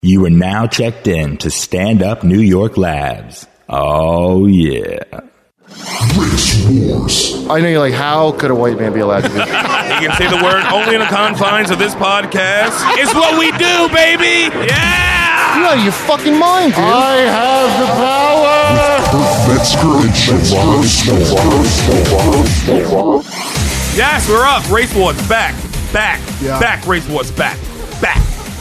You are now checked in to Stand Up New York Labs. Oh, yeah. Race Wars. I know you're like, how could a white man be allowed to do that? You can say the word only in the confines of this podcast. It's what we do, baby! Yeah! You're out of your fucking mind, dude. I have the power! Kurt Metzger and Shalana. Yes, we're up. Race Wars back. Yeah. Back. Race Wars back. Back.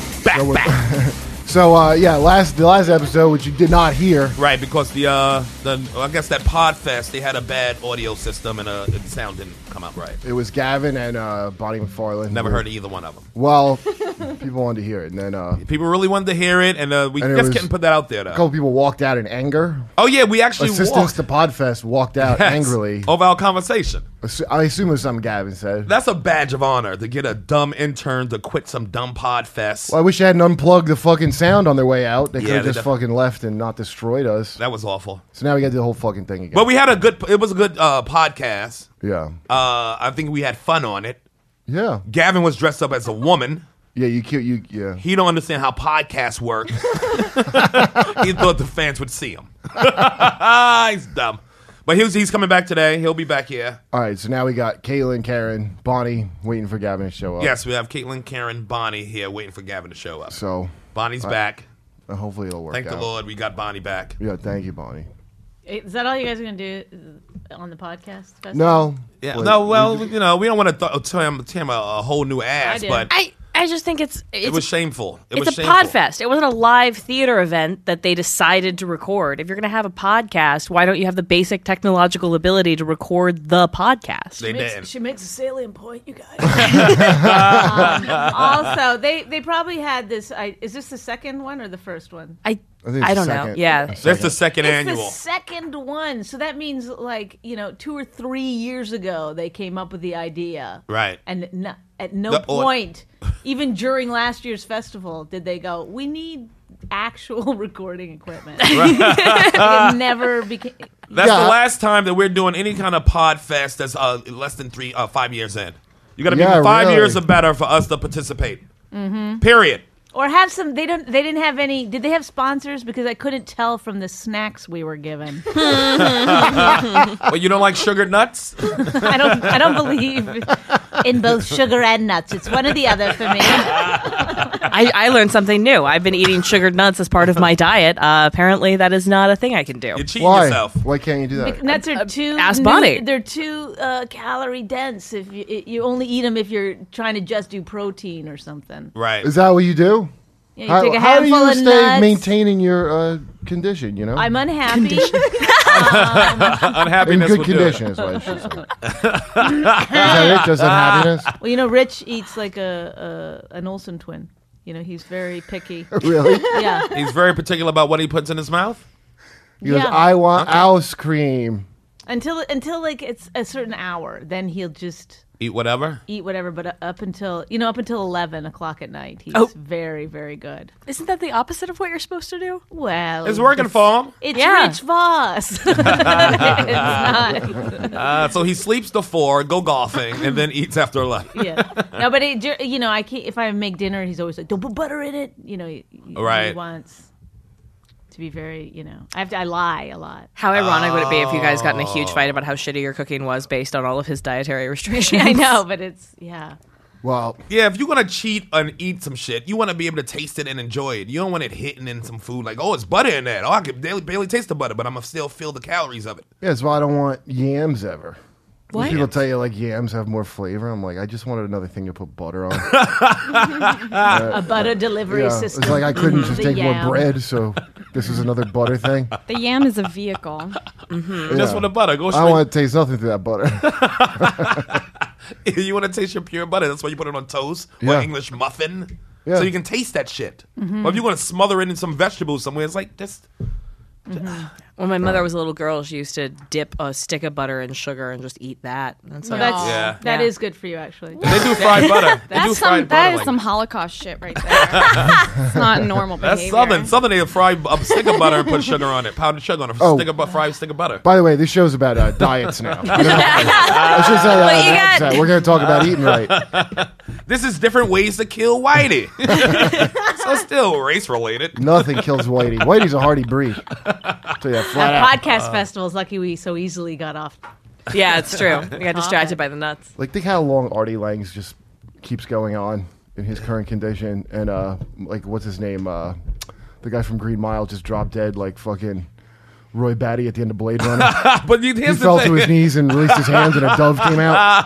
So, the last episode, which you did not hear. Right, because the I guess that Podfest, they had a bad audio system and the sound didn't come out right. It was Gavin and Bonnie McFarlane. Never heard of either one of them. Well, people wanted to hear it, and then People really wanted to hear it, and we just couldn't put that out there, though. a couple people walked out in anger. Oh, yeah, we actually Assistants walked. to Podfest walked out angrily. Over our conversation. I assume it was something Gavin said. That's a badge of honor, to get a dumb intern to quit some dumb Podfest. Well, I wish I hadn't unplugged the fucking sound on their way out. They could have they just fucking left and not destroyed us. That was awful. So now we got to do the whole fucking thing again. But it was a good podcast. Yeah. I think we had fun on it. Yeah. Gavin was dressed up as a woman. Yeah, yeah. He don't understand how podcasts work. He thought the fans would see him. He's dumb. But he's coming back today. He'll be back here. All right, so now we got Caitlin, Karen, Bonnie waiting for Gavin to show up. Yes, we have Caitlin, Karen, Bonnie here waiting for Gavin to show up. So Bonnie's back. hopefully it'll work Thank out. the Lord, we got Bonnie back. Yeah, thank you, Bonnie. Is that all you guys are going to do on the podcast? Festival? No. Yeah, Wait, no, well, we don't want to tell him a whole new ass, I do. but I just think it was shameful. It's a podfest. It wasn't a live theater event that they decided to record. If you're going to have a podcast, why don't you have the basic technological ability to record the podcast? They didn't. She makes a salient point, you guys. Also, they probably had this. Is this the second one or the first one? I think it's I the don't know. second. Yeah. That's the second It's annual. the second one. So that means 2 or 3 years ago they came up with the idea. Right. And at no point, even during last year's festival, did they go, we need actual recording equipment. It never became. That's the last time that we're doing any kind of pod fest that's less than 5 years in. You got to be 5 years or better for us to participate. Mm-hmm. Period. Or have some. They didn't have any. Did they have sponsors? Because I couldn't tell from the snacks we were given. Well, you don't like sugared nuts? I don't believe in both sugar and nuts. It's one or the other for me. I learned something new. I've been eating sugared nuts as part of my diet. Apparently, that is not a thing I can do. You're cheating Why? yourself. Why can't you do that? Nuts are too. Ask Bonnie. They're too calorie dense. If you only eat them if you're trying to just do protein or something. Right. Is that what you do? Yeah, you take a how do handful you of stay nuts. maintaining your condition, you know? I'm unhappy. Unhappiness in good will do it. condition is what I should say. Is that it? Just unhappiness? Well, Rich eats like an Olsen twin. He's very picky. Really? Yeah. He's very particular about what he puts in his mouth. He goes, Yeah. I want ice cream. Until it's a certain hour, then he'll just Eat whatever. eat whatever. But up until 11 o'clock at night, he's very, very good. Isn't that the opposite of what you're supposed to do? Well, It's working for him. It's Yeah. Rich Voss. It's not. So he sleeps to 4, go golfing, and then eats after 11. Yeah. No, but I can't. If I make dinner, he's always like, "Don't put butter in it." He Right. wants to be very. I lie a lot. How ironic would it be if you guys got in a huge fight about how shitty your cooking was based on all of his dietary restrictions? I know, but it's Well, Yeah, if you're going to cheat and eat some shit, you want to be able to taste it and enjoy it. You don't want it hitting in some food like, oh, it's butter in that. Oh, I can barely taste the butter, but I'm going to still feel the calories of it. yeah, that's why I don't want yams ever. When What? people tell you like yams have more flavor, I'm like, I just wanted another thing to put butter on. a butter delivery Yeah, system. it's like I couldn't just The take yam. more bread, so this is another butter thing. The yam is a vehicle. Just for the butter. Go I straight. don't want to taste nothing through that butter. You want to taste your pure butter. That's why you put it on toast Yeah. or English muffin. Yeah. So you can taste that shit. But if you're going to smother it in some vegetables somewhere, it's like just... When my mother was a little girl, she used to dip a stick of butter in sugar and just eat that. That's So how- that Yeah. is good for you, actually. They do fried butter. They do fried That butter. is like- some Holocaust shit right there. It's not normal That's behavior. Southern. Southern, they fry a stick of butter and put sugar on it, powdered sugar on a Oh. fried stick of butter. By the way, this show's about diets now. I should say But you that. got- We're going to talk about eating right. This is different ways to kill Whitey. So still race related. Nothing kills Whitey. Whitey's a hardy breed. Tell you that flat At out. podcast festivals, lucky we so easily got off. Yeah, it's true. We got distracted by the nuts. Like, think how long Artie Lange's just keeps going on in his current condition. And, like, what's his name? The guy from Green Mile just dropped dead like fucking Roy Batty at the end of Blade Runner. But He here's fell the to his thing. knees and released his hands and a dove came out.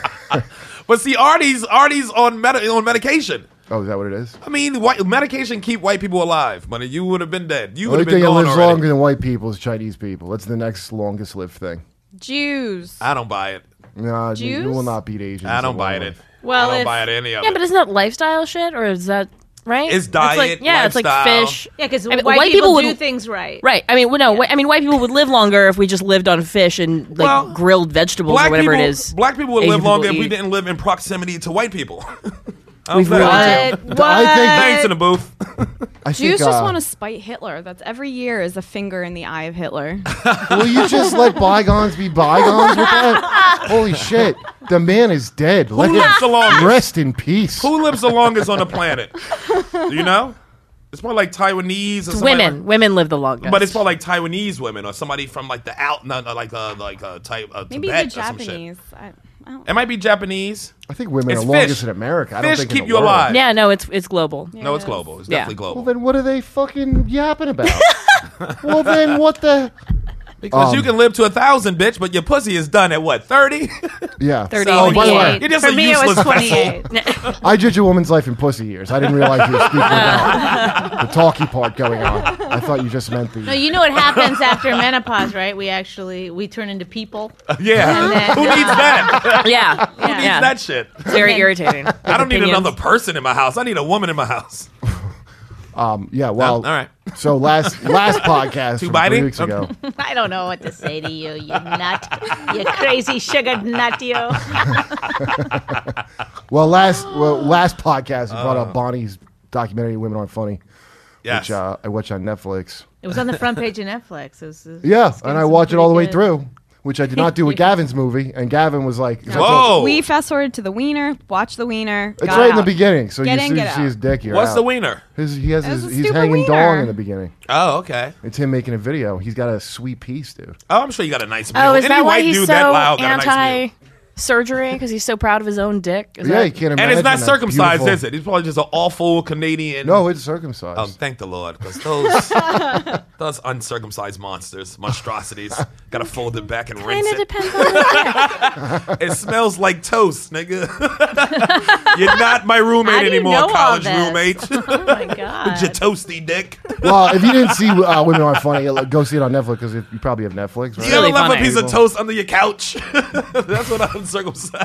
But see, Artie's on medication. Oh, is that what it is? I mean, medication keep white people alive, but you would have been dead. You The would only have been thing that gone lives already. longer than white people is Chinese people. That's the next longest lived thing. Jews. I don't buy it. Nah, you Jews? will not beat Asians. I don't in buy long it. life. Well, I don't if- buy it any of Yeah, it. but isn't that lifestyle shit, or is that right? It's diet, like, yeah, it's lifestyle. like fish. Yeah, because I mean, white people do would- things right. Right. I mean, well, no. I mean, white people would live longer if we just lived on fish and like Well, grilled vegetables or whatever people, it is. Black people would Asian live longer if people we eat. didn't live in proximity to white people. We've really What? I think- Thanks in the booth. I Jews think, just want to spite Hitler. That's every year is a finger in the eye of Hitler. Will you just let bygones be bygones with that? Holy shit. The man is dead. Let lives the him longest? rest in peace. Who lives the longest on the planet? Do you know? It's probably like Taiwanese or somebody Women. like- Women live the longest. but it's probably like Taiwanese women or somebody from like the Maybe Tibet the or some shit. Japanese. I don't It might be Japanese. I think women It's are longest fish. in America. I don't Fish think keep in the you world. alive. Yeah, no, it's global. No, it's global. It's Yeah. definitely Well, global. then what are they fucking yapping about? Well, then what the... Because you can live to 1,000, bitch, but your pussy is done at what, 30? Yeah. 30. Oh, by the way, You're just For a me, it was useless 28. I judge a woman's life in pussy years. I didn't realize you were speaking about the talky part going on. I thought you just meant the... No, you know what happens after menopause, right? We turn into people. Yeah. And then- Who needs that? Yeah. Who needs Yeah. that shit? It's very irritating. I don't need Opinions. another person in my house. I need a woman in my house. Yeah, well... all right. So last podcast Too from biting? 3 weeks ago... I don't know what to say to you, you nut. You crazy sugar nut, you. Well, last podcast, we brought up Bonnie's documentary, Women Aren't Funny, Yes. which I watched on Netflix. It was on the front page of Netflix. It was Yeah, it's and getting I some watched it all the way pretty good- through, which I did not do with Gavin's movie. And Gavin was like, Whoa. We fast forwarded to the wiener, watch the wiener. it's got right in the out. beginning, so Get you in, see, get see out. his dick here. What's the wiener? He has It was a he's stupid hanging wiener. dong in the beginning. Oh, okay. It's him making a video. He's got a sweet piece, dude. Oh, I'm sure you got a nice meal. Oh, is Any that why white he's dude so that loud got a nice meal. anti-surgery? Because he's so proud of his own dick? Is Yeah, that- you can't imagine. And it's not that circumcised, beautiful- is it? He's probably just an awful Canadian. No, it's circumcised. Oh, thank the Lord, because those uncircumcised monstrosities, gotta fold it back and rinse Kind of it. depends on the dick. It smells like toast, nigga. You're not my roommate How do you anymore, know all college this? roommate. Oh my god. With your toasty dick. Well, if you didn't see Women Aren't Funny, go see it on Netflix because you probably have Netflix, right? You ever really left funny. a piece of toast under your couch? That's what uncircumcised.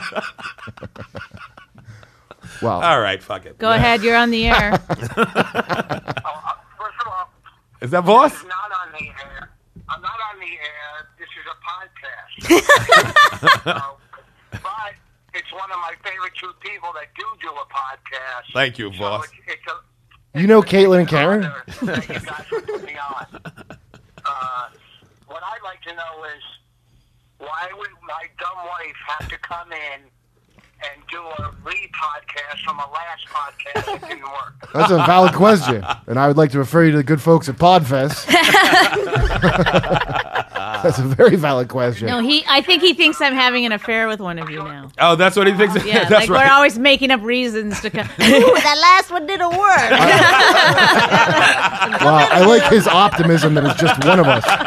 Wow. All right, fuck it. Go ahead, you're on the air. First of all, Is that Voss? this is not on the air. I'm not on the air. This is a podcast. But it's one of my favorite two people that do a podcast. Thank you, So Voss. You know Caitlin and Karen? That you guys would put me on. What I'd like to know is, why would my dumb wife have to come in and do a re-podcast from a last podcast that didn't work? That's a valid question, and I would like to refer you to the good folks at Podfest. That's a very valid question. No, I think he thinks I'm having an affair with one of you now. Oh, that's what he thinks. Yeah, That's like right. we're always making up reasons to come. Ooh, that last one didn't work. Wow, I like his optimism that it's just one of us.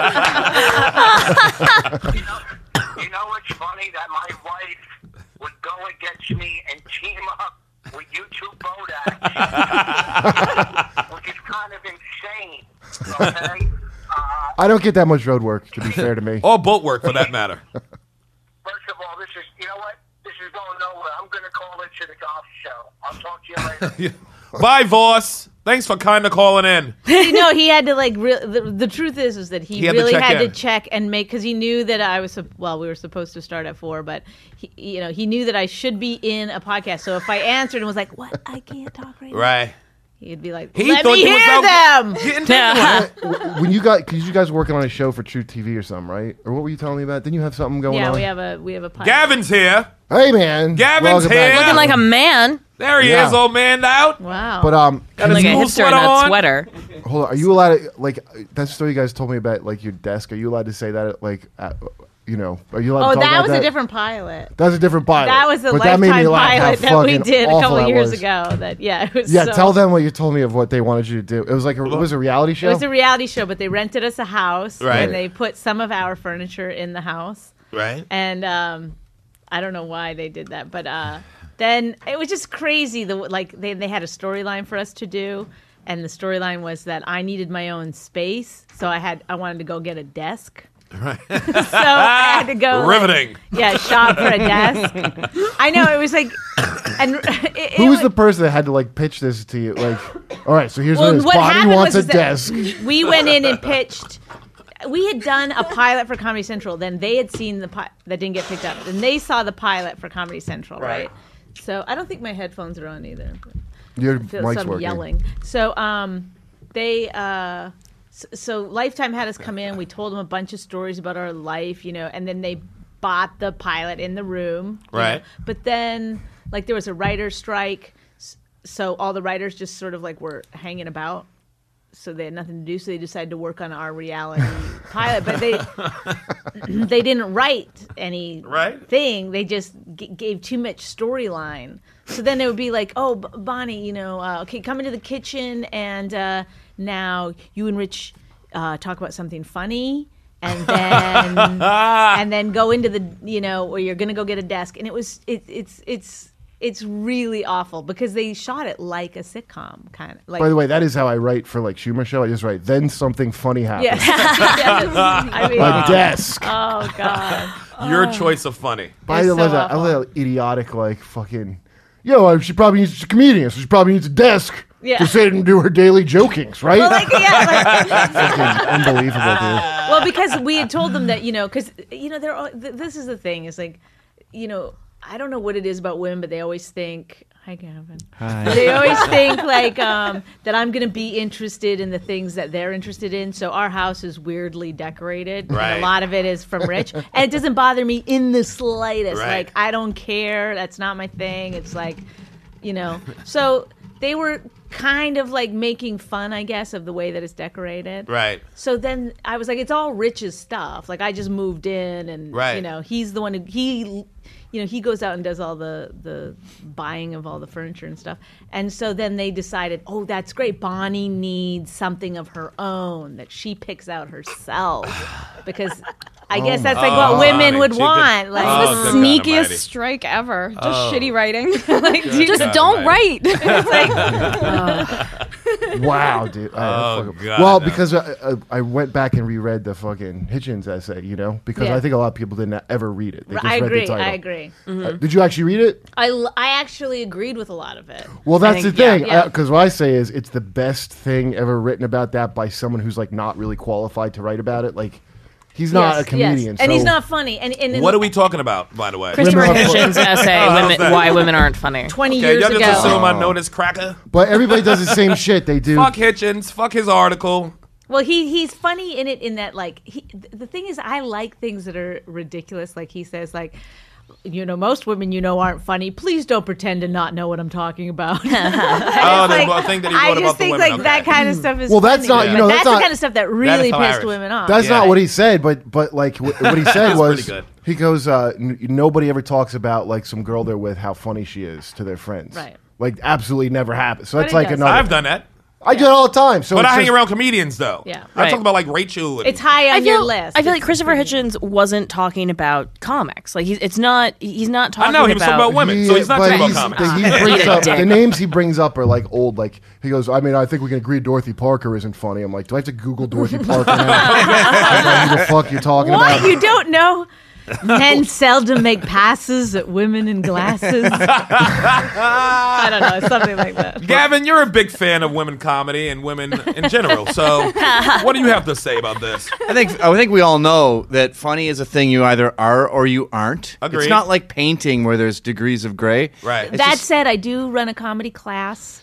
You know what's funny? That my wife would go against me and team up with you two Bodaks, which is kind of insane. Okay? I don't get that much road work, to be fair to me. Or boat work, for that matter. First of all, this is, you know what? This is going nowhere. I'm going to call it to the golf show. I'll talk to you later. Bye, Voss. Thanks for kind of calling in. No, he had to like. The truth is that he had to really check had in. to check and make because he knew that I was. Well, we were supposed to start at 4, but he knew that I should be in a podcast. So if I answered and was like, "What? I can't talk right now," Right. he'd be like, He "Let thought me you was hear out them." getting into it. When you guys were working on a show for True TV or something, right? Or what were you telling me about? Didn't you have something going Yeah, on? we have a pilot. Gavin's here. Hey, man. Gavin's Welcome here. back. Looking like a man. There he Yeah. is, old man out. Wow. But Got Like his a cool hipster in sweater that on. sweater. hold on. Are you allowed to like that story you guys told me about like your desk? Are you allowed to say that like are you allowed to talk that about was that? a different pilot. That's a different pilot. That was a But that made me Lifetime laugh how pilot that we fucking did a awful couple that years was. ago. It was Yeah, so- tell them what you told me of what they wanted you to do. It was like it was a reality show. It was a reality show, but they rented us a house Right. and they put some of our furniture in the house. Right. And I don't know why they did that, but then it was just crazy. They had a storyline for us to do, and the storyline was that I needed my own space, so I wanted to go get a desk. Right. So I had to go Riveting. shop for a desk. I know it was like, and Who was the person that had to like pitch this to you? Like, all right, so here's what it is. what Bonnie happened wants a was that desk. We went in and pitched. We had done a pilot for Comedy Central. Then they had seen that didn't get picked up. Then they saw the pilot for Comedy Central, right? So I don't think my headphones are on either. Your So mic's I'm working. yelling. So they so Lifetime had us come in. We told them a bunch of stories about our life, and then they bought the pilot in the room, you Right. know. But then like there was a writer's strike, so all the writers just sort of like were hanging about. So they had nothing to do, so they decided to work on our reality pilot. But they didn't write anything. They just gave too much storyline. So then it would be like, oh, Bonnie, okay, come into the kitchen, and now you and Rich talk about something funny, and then and then go into the, where you're gonna go get a desk. And it's really awful because they shot it like a sitcom, kind of. Like, By the way, that is how I write for like Schumer Show. I just write, then something funny happens. yes. I mean, A desk. oh god. Your choice of funny. By It's the way, so I awful. love that idiotic like fucking. She probably needs a comedian, so she probably needs a desk Yeah. to sit and do her daily jokings, right? Well, Fucking unbelievable, dude. well, because we had told them that, because this is the thing is like, I don't know what it is about women, but they always think, hi, Gavin. Hi. They always think like that I'm going to be interested in the things that they're interested in. So our house is weirdly decorated. Right. And a lot of it is from Rich. And it doesn't bother me in the slightest. Right. Like, I don't care. That's not my thing. It's like, So they were kind of like making fun, I guess, of the way that it's decorated. Right. So then I was like, it's all Rich's stuff. Like I just moved in, and Right. he's the one who he goes out and does all the buying of all the furniture and stuff. And so then they decided, oh, that's great. Bonnie needs something of her own that she picks out herself because I guess that's like what women Bonnie, would she want. could- Like Oh, The good God sneakiest almighty. strike ever. Just shitty writing. Just God don't almighty. write. it's like Wow, dude. Oh, God, Well, no. because I went back and reread the fucking Hitchens essay, because Yeah. I think a lot of people didn't ever read it. They just I read agree. the title. I agree. Did you actually read it? I actually agreed with a lot of it. Well, that's think- the thing. yeah. Because what I say is it's the best thing ever written about that by someone who's like not really qualified to write about it. Like, he's not Yes, a comedian. yes. And he's so- not funny. And What are we talking about, by the way? Christopher Women are- Hitchens' essay, that? Why Women Aren't Funny. 20 Okay, years y'all ago. just assume I know this cracker. But everybody does the same shit. They do. Fuck Hitchens. Fuck his article. Well, he's funny in it in that like the thing is I like things that are ridiculous. Like he says like, most women aren't funny. Please don't pretend to not know what I'm talking about. Oh, the thing that he I wrote just about the think women. like that kind of stuff is Well, that's funny. not- But that's that's not- the kind of stuff that really hilarious. pissed women off. That's Yeah. not what he said, but like what he said That's was pretty good. he goes, nobody ever talks about like some girl they're with how funny she is to their friends. Right. Like absolutely never happens. So But that's he like does. another. I've done that. I do it all the time. So But it's I hang just- around comedians, though. Yeah. I Right. talk about, like, Rachel. And, It's high on your list. I feel like It's Christopher pretty- Hitchens wasn't talking about comics. Like he's not talking I know, he was talking about women, so he's not but talking about comics. He brings Eat a up, dick. the names he brings up are like old. Like he goes, I mean, I think we can agree Dorothy Parker isn't funny. I'm like, do I have to Google Dorothy Parker now? I don't know who the fuck you're talking What? about? You don't know? Men seldom make passes at women in glasses. I don't know, something like that. Gavin, you're a big fan of women comedy and women in general. So, what do you have to say about this? I think we all know that funny is a thing you either are or you aren't. Agreed. It's not like painting where there's degrees of gray. Right. That said, I do run a comedy class.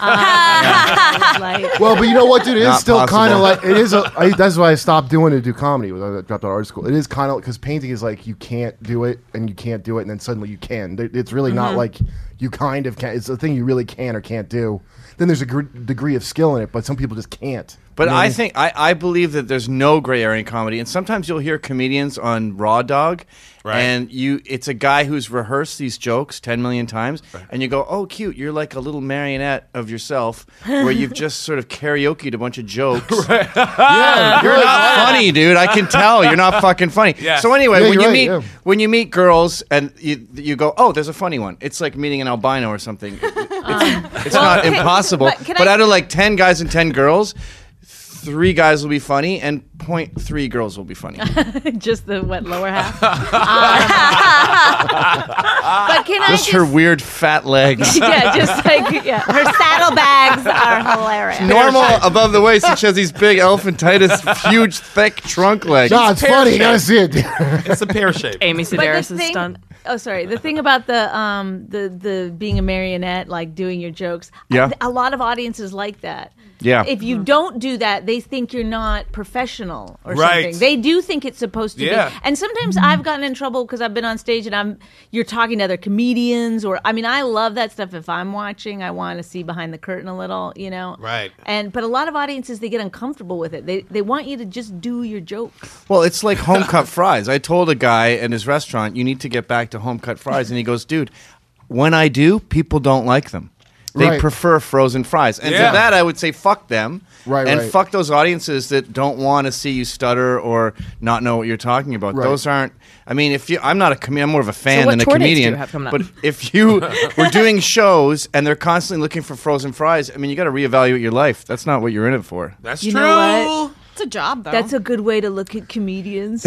Like, Well, but you know what, dude? It is Not still kind of possible. like it is. That's why I stopped doing to do comedy. When I dropped out of art school, it is kind of because painting is like you can't do it and you can't do it, and then suddenly you can. It's really not like you kind of can. It's a thing you really can or can't do. Then there's a degree of skill in it, but some people just can't. But You know what I mean? think I believe that there's no gray area in comedy, and sometimes you'll hear comedians on Raw Dog, Right. and it's a guy who's rehearsed these jokes 10 million times, and you go, "Oh, cute! You're like a little marionette of yourself, where you've just sort of karaoke'd a bunch of jokes. yeah, You're not funny, dude. I can tell you're not fucking funny." Yeah. So anyway, Yeah, when you're you right, meet yeah. when you meet girls and you go, "Oh, there's a funny one." It's like meeting an albino or something. It's not impossible. can But I- out of like 10 guys and 10 girls, 3 guys will be funny and 0.3 girls will be funny. just the lower half. But can I Just her weird fat legs. yeah, just like her saddlebags are hilarious. Normal above the waist, and she has these big elephantitis, huge, thick trunk legs. Nah, it's funny. You gotta see it. dude. It's a pear shape. Amy But the Sedaris' thing- stunt. Oh, sorry. The thing about the being a marionette, like doing your jokes, Yeah. a lot of audiences like that. Yeah. If you don't do that, they think you're not professional or Right. something. They do think it's supposed to Yeah. be. And sometimes I've gotten in trouble because I've been on stage and you're talking to other comedians, or I mean, I love that stuff. If I'm watching, I want to see behind the curtain a little, you know. Right. But a lot of audiences, they get uncomfortable with it. They want you to just do your jokes. Well, it's like home cut fries. I told a guy in his restaurant, "You need to get back to home cut fries," and he goes, "Dude, when I do, people don't like them. They Right. prefer frozen fries." And Yeah. to that, I would say, fuck them. Right, and right. fuck those audiences that don't want to see you stutter or not know what you're talking about. Right. Those aren't. I mean, I'm not a comedian. I'm more of a fan what than a tour dates do comedian. you have coming up? But if you were doing shows and they're constantly looking for frozen fries, I mean, you got to reevaluate your life. That's not what you're in it for. That's You true. know what? It's a job, though. That's a good way to look at comedians.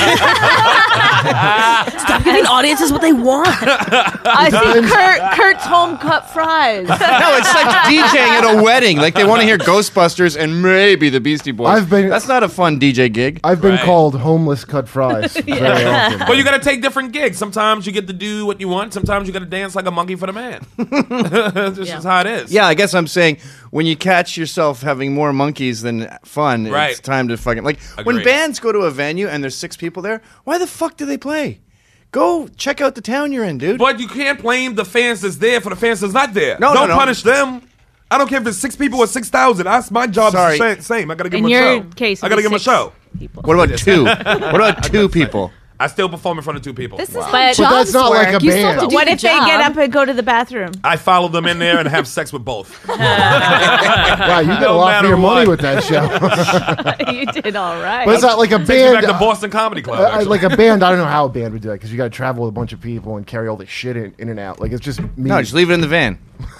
Stop giving audiences what they want. I think Kurt's home cut fries. No, it's like DJing at a wedding. Like they want to hear Ghostbusters and maybe the Beastie Boys. That's not a fun DJ gig. I've been Right. called homeless cut fries very often. But you got to take different gigs. Sometimes you get to do what you want. Sometimes you got to dance like a monkey for the man. This is how it is. Yeah, I guess I'm saying when you catch yourself having more monkeys than fun, Right. it's time to fucking when Agreed. bands go to a venue and there's 6 people there. Why the fuck do they play? Go check out the town you're in, dude. But you can't blame the fans that's there for the fans that's not there. No, Don't no. punish them. I don't care if it's 6 people or 6,000. That's my job. Sorry. Is the same. I got to give In them a your show. case, I got to give them a 6 show. people. What about 2? What about 2 people? I still perform in front of 2 people. This is But- how But jobs that's not like work. a You still have band. to do What the if they get job. up and go to the bathroom? I follow them in there and have sex with both. Wow, you get No a lot for matter your money what. with that show. You did all right. But it's not like a Takes me band. back to Boston Comedy Club. actually. like a band, I don't know how a band would do that because you got to travel with a bunch of people and carry all this shit in and out. Like it's just me. No, just leave it in the van.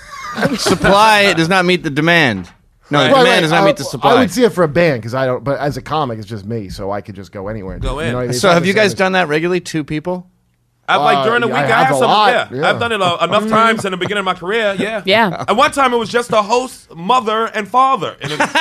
Supply does not meet the demand. No, the Right. demand does not meet the I supply. would see it for a band because I don't. But as a comic, it's just me, so I could just go anywhere. and Go do it. in. You know what I mean? It's So not have the you same guys as- done that regularly? 2 people? I've like during the yeah, week. I I have have a some. lot, Yeah. yeah. I've done it enough times in the beginning of my career. Yeah. Yeah. At one time, it was just the host, mother, and father. And, Pink.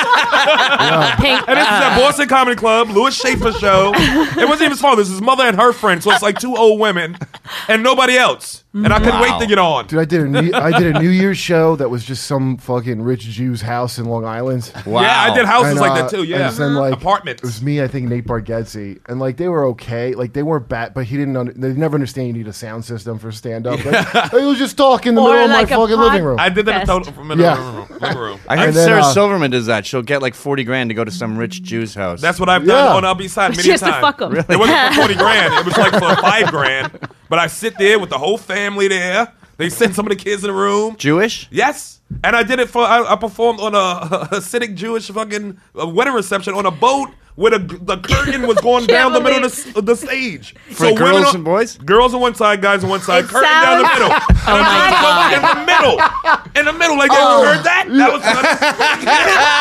and this is at Boston Comedy Club, Louis Schaefer show. It wasn't even his father. It was his mother and her friend. So it's like 2 old women and nobody else. And I couldn't wait to get on. Dude, I did a New Year's show that was just some fucking rich Jew's house in Long Island. Wow. Yeah, I did houses And, like that too. Yeah. and then, like, Apartments. It was me, I think, Nate Bargatze, and like they were okay. Like they weren't bad, but he didn't. They never understand you need a sound system for stand up. Like, he was just talking in the Or middle of my like a fucking living room. I did that in Fest. total from Yeah. living room. I heard And then, Sarah Silverman does that. She'll get like 40 grand to go to some rich Jew's house. That's what I've done Yeah. on the Upper East Side many Just to times. fuck 'em. It wasn't for 40 grand. It was like for 5 grand. But I sit there with the whole family there. They sent some of the kids in the room. Jewish? Yes. And I did it for, I performed on a Hasidic Jewish fucking wedding reception on a boat where the curtain was going down the middle of the stage. For girls women on- and boys? Girls on one side, guys on one side, It curtain down the sounds- middle. Oh my In the middle. In the middle. Like, you heard that? That was like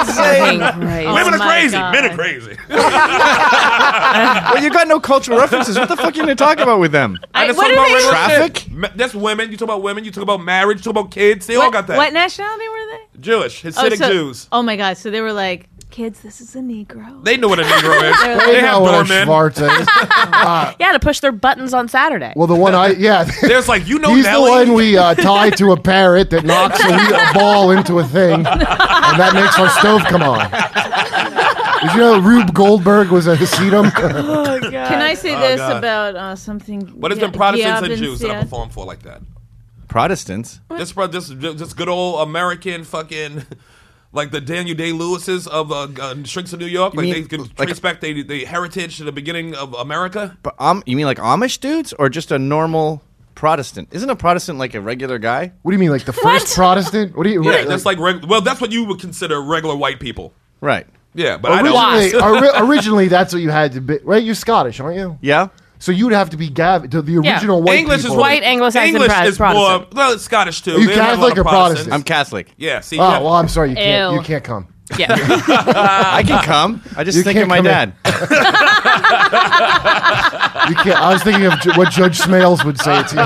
Women are crazy. Men are crazy. Well, you got no cultural references. What the fuck are you going to talk about with them? I just what talk do about they- regular Traffic? shit. That's women. You talk about women. You talk about marriage. You talk about kids. They all got that. What nationality were they? Jewish, Hasidic Jews. Oh my God! So they were like, kids, this is a Negro. They know what a Negro is. They're They have know what a doormen. Schwartz is. Yeah, to push their buttons on Saturday. Well, the one There's like, you know, he's the Nelly. one we tie to a parrot that knocks a ball into a thing, and that makes our stove come on. Did you know Rube Goldberg was a Hasidim? Can I say this God. about something? But it's been Protestants and Jews that I perform for like that. Protestants? Just good old American fucking, like the Daniel Day-Lewis's of Shrinks of New York. Like mean, they can like- trace back the heritage to the beginning of America. But you mean like Amish dudes or just a normal Protestant? Isn't a Protestant like a regular guy? What do you mean, like the first Protestant? What do you? Yeah, that's like that's what you would consider regular white people. Right. Yeah, but I don't. Originally, that's what you had to be. Right? You're Scottish, aren't you? Yeah. So you'd have to be to the Yeah. original white English people. is White Anglo-Saxon English is more Protestant. well, it's Scottish too. Are you They have a lot Catholic of or Protestant? I'm Catholic. Yeah. See. Oh, yeah. well, I'm sorry, you can't. Ew. You can't come. Yeah. I can come. I just You think of can't my come in. dad. You can't. I was thinking of what Judge Smales would say to you.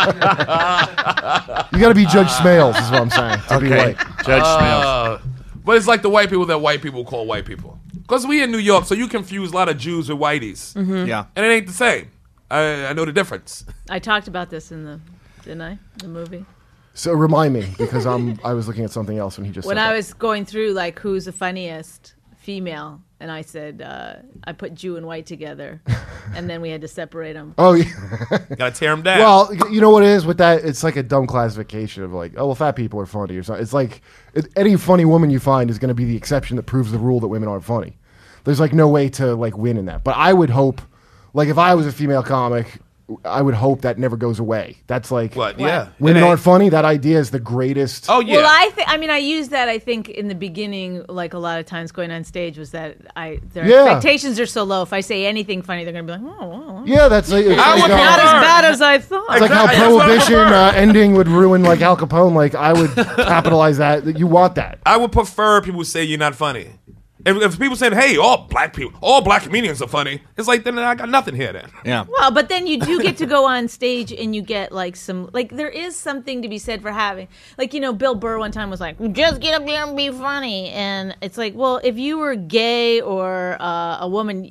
You got to be Judge Smales, is what I'm saying. To be Okay. white. Judge Smales. But it's like the white people that white people call white people. Because we in New York, so you confuse a lot of Jews with whiteys. Yeah. And it ain't the same. I know the difference. I talked about this didn't I? The movie. So remind me, because I was looking at something else when he just When said I that. was going through like who's the funniest female, and I said I put Jew and white together, and then we had to separate them. Oh, yeah. Gotta tear them down. Well, you know what it is with that? It's like a dumb classification of like, oh, well, fat people are funny or something. It's like any funny woman you find is going to be the exception that proves the rule that women aren't funny. There's like no way to like win in that. But I would hope, like if I was a female comic, I would hope that never goes away. That's like what? Yeah. women It ain't- aren't funny. That idea is the greatest. Oh yeah. Well, I used that. I think in the beginning, like a lot of times going on stage, was that their Yeah. expectations are so low. If I say anything funny, they're gonna be like, oh, well, Yeah, that's like, it's I like, would not as prefer- bad as I thought. it's like how Exactly, that's what I prohibition prefer. ending would ruin like Al Capone. Like I would capitalize that. You want that. I would prefer people say you're not funny. If people said, "Hey, all black comedians are funny," it's like then I got nothing here. Then Yeah. Well, but then you do get to go on stage and you get like there is something to be said for having, like, you know, Bill Burr one time was like, just get up there and be funny. And it's like, well, if you were gay or a woman,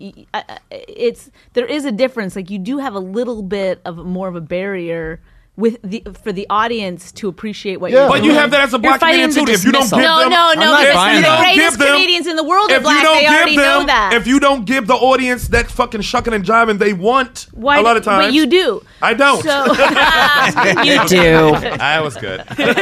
there is a difference. Like you do have a little bit of more of a barrier for the audience to appreciate what Yeah. you're but doing. you have that as a black fighting comedian the too. If you don't give dismissal. them, No, I'm not because buying the that. greatest Give them- comedians in the world are if black. you don't They give already them, know that. if you don't give the audience that fucking shucking and jiving they want, Why? a lot of times But you do. I don't. So You do. I was good.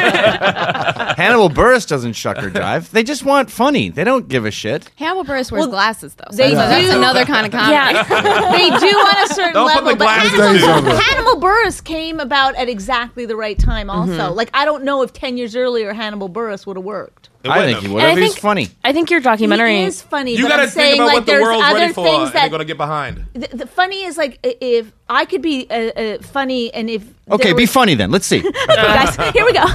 Hannibal Buress doesn't shuck or jive. They just want funny. They don't give a shit. Hannibal Buress wears glasses, though. So they that's do. another kind of comedy. Yeah. they do on a certain Don't put level. the But glasses Days Hannibal, over. Hannibal Buress came about at exactly the right time. Also, like I don't know if 10 years earlier Hannibal Buress would have worked. I think he would And have. I He's think- funny. I think your documentary He is funny. You but got to I'm think saying about like what the there's world's other ready for, things and they're that going to get behind. the funny is like if I could be funny and if Okay, there be was- funny then. Let's see. guys, here we go.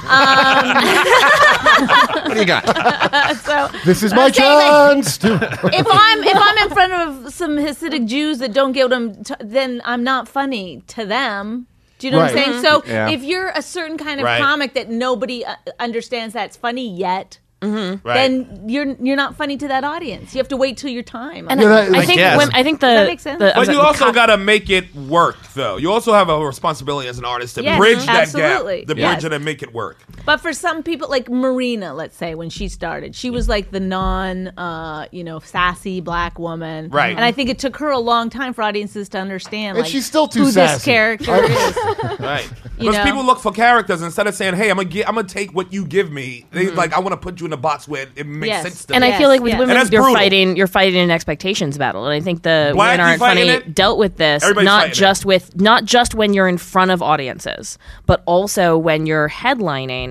What do you got? So This is I'm my saying, chance to. if I'm in front of some Hasidic Jews that don't get them, then I'm not funny to them. Do you know what I'm Right. saying? So Yeah. if you're a certain kind of Right. comic that nobody understands that's funny yet, Right. then you're not funny to that audience. You have to wait till your time. And Yeah, that- I think guess. I think the Does that make sense? the- I'm But sorry, you the also co- got to make it work, though. You also have a responsibility as an artist to Yes, bridge that absolutely. gap, to Yes. bridge it and make it work. But for some people, like Marina, let's say when she started, she was like the sassy black woman, Right. And I think it took her a long time for audiences to understand, And like, she's still too who this sassy. character is. Right. You Because know? people look for characters instead of saying, "Hey, I'm gonna take what you give me." They like, I want to put you in a box where it makes Yes. sense to And me. I feel like with yes. women, And that's you're brutal. fighting an expectations battle, and I think the Black, Women you Aren't fighting Funny it? dealt with this Everybody's not fighting just when you're in front of audiences, but also when you're headlining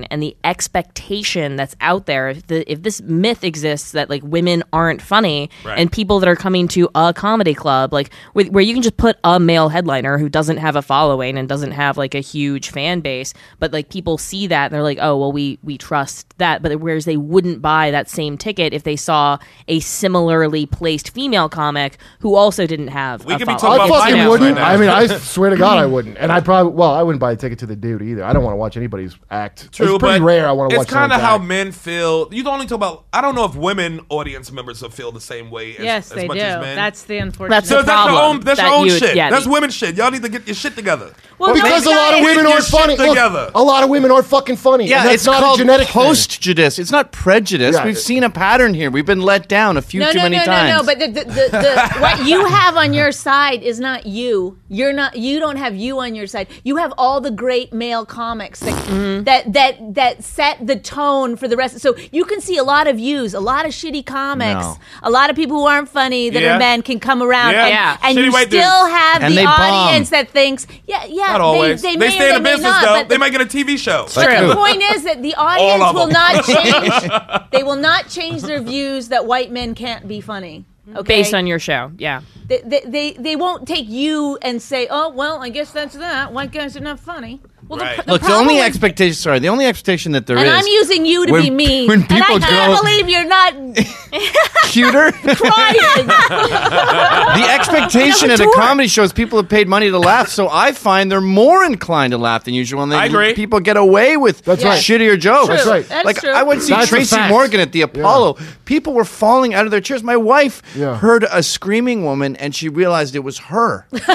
and the expectation that's out there. If this myth exists that like women aren't funny, and people that are coming to a comedy club, like where you can just put a male headliner who doesn't have a following and doesn't have like a huge fan base, but like people see that and they're like, oh well, we trust that. But whereas they wouldn't buy that same ticket if they saw a similarly placed female comic who also didn't have. We a could be following. talking I about fucking finance wouldn't. right now. I mean, I swear to God, I wouldn't. And I wouldn't buy a ticket to the dude either. I don't want to watch anybody's act. True, it's pretty but rare. I want to watch. It's kind of someone's how act. men feel. You only talk about. I don't know if women audience members will feel the same way. Yes, as they much do. as men. That's the unfortunate. That's so the that's your problem own. That's that your own you- shit. yeah, That's women shit. Y'all need to get your shit together. Well, Because a no, lot of guys- women Get aren't your funny. shit Look, together. a lot of women aren't fucking funny. Yeah, and that's it's not called a genetic thing. post-judice. It's not prejudice. Yeah. We've seen a pattern here. We've been let down a few too many times. No. But the what you have on your side is not you. You're not. You don't have you on your side. You have all the great male comics that set the tone for the rest. So you can see a lot of views, a lot of shitty comics, No. a lot of people who aren't funny that Yeah. are men can come around, Yeah. and Shitty you white still dudes. have And the they bomb. audience that thinks, yeah, Not always. they They may stay or in the they may business not, though. but They might get a TV show. But the point is that the audience of will them. not change. They will not change their views that white men can't be funny. Okay? based on your show. Yeah. They won't take you and say, oh well, I guess that's that. White guys are not funny. Well, Right. Look, the problem only is- expectation. The only expectation that there is. and I'm using you to when- be mean, when and I people can't go- believe you're not cuter. crying. The expectation at a comedy show is people have paid money to laugh, so I find they're more inclined to laugh than usual. And I agree. People get away with That's right. shittier jokes. That's right. That's like true. I went to see That's a Tracy fact. Morgan at the Apollo. People were falling out of their chairs. My wife Yeah. heard a screaming woman, and she realized it was her. She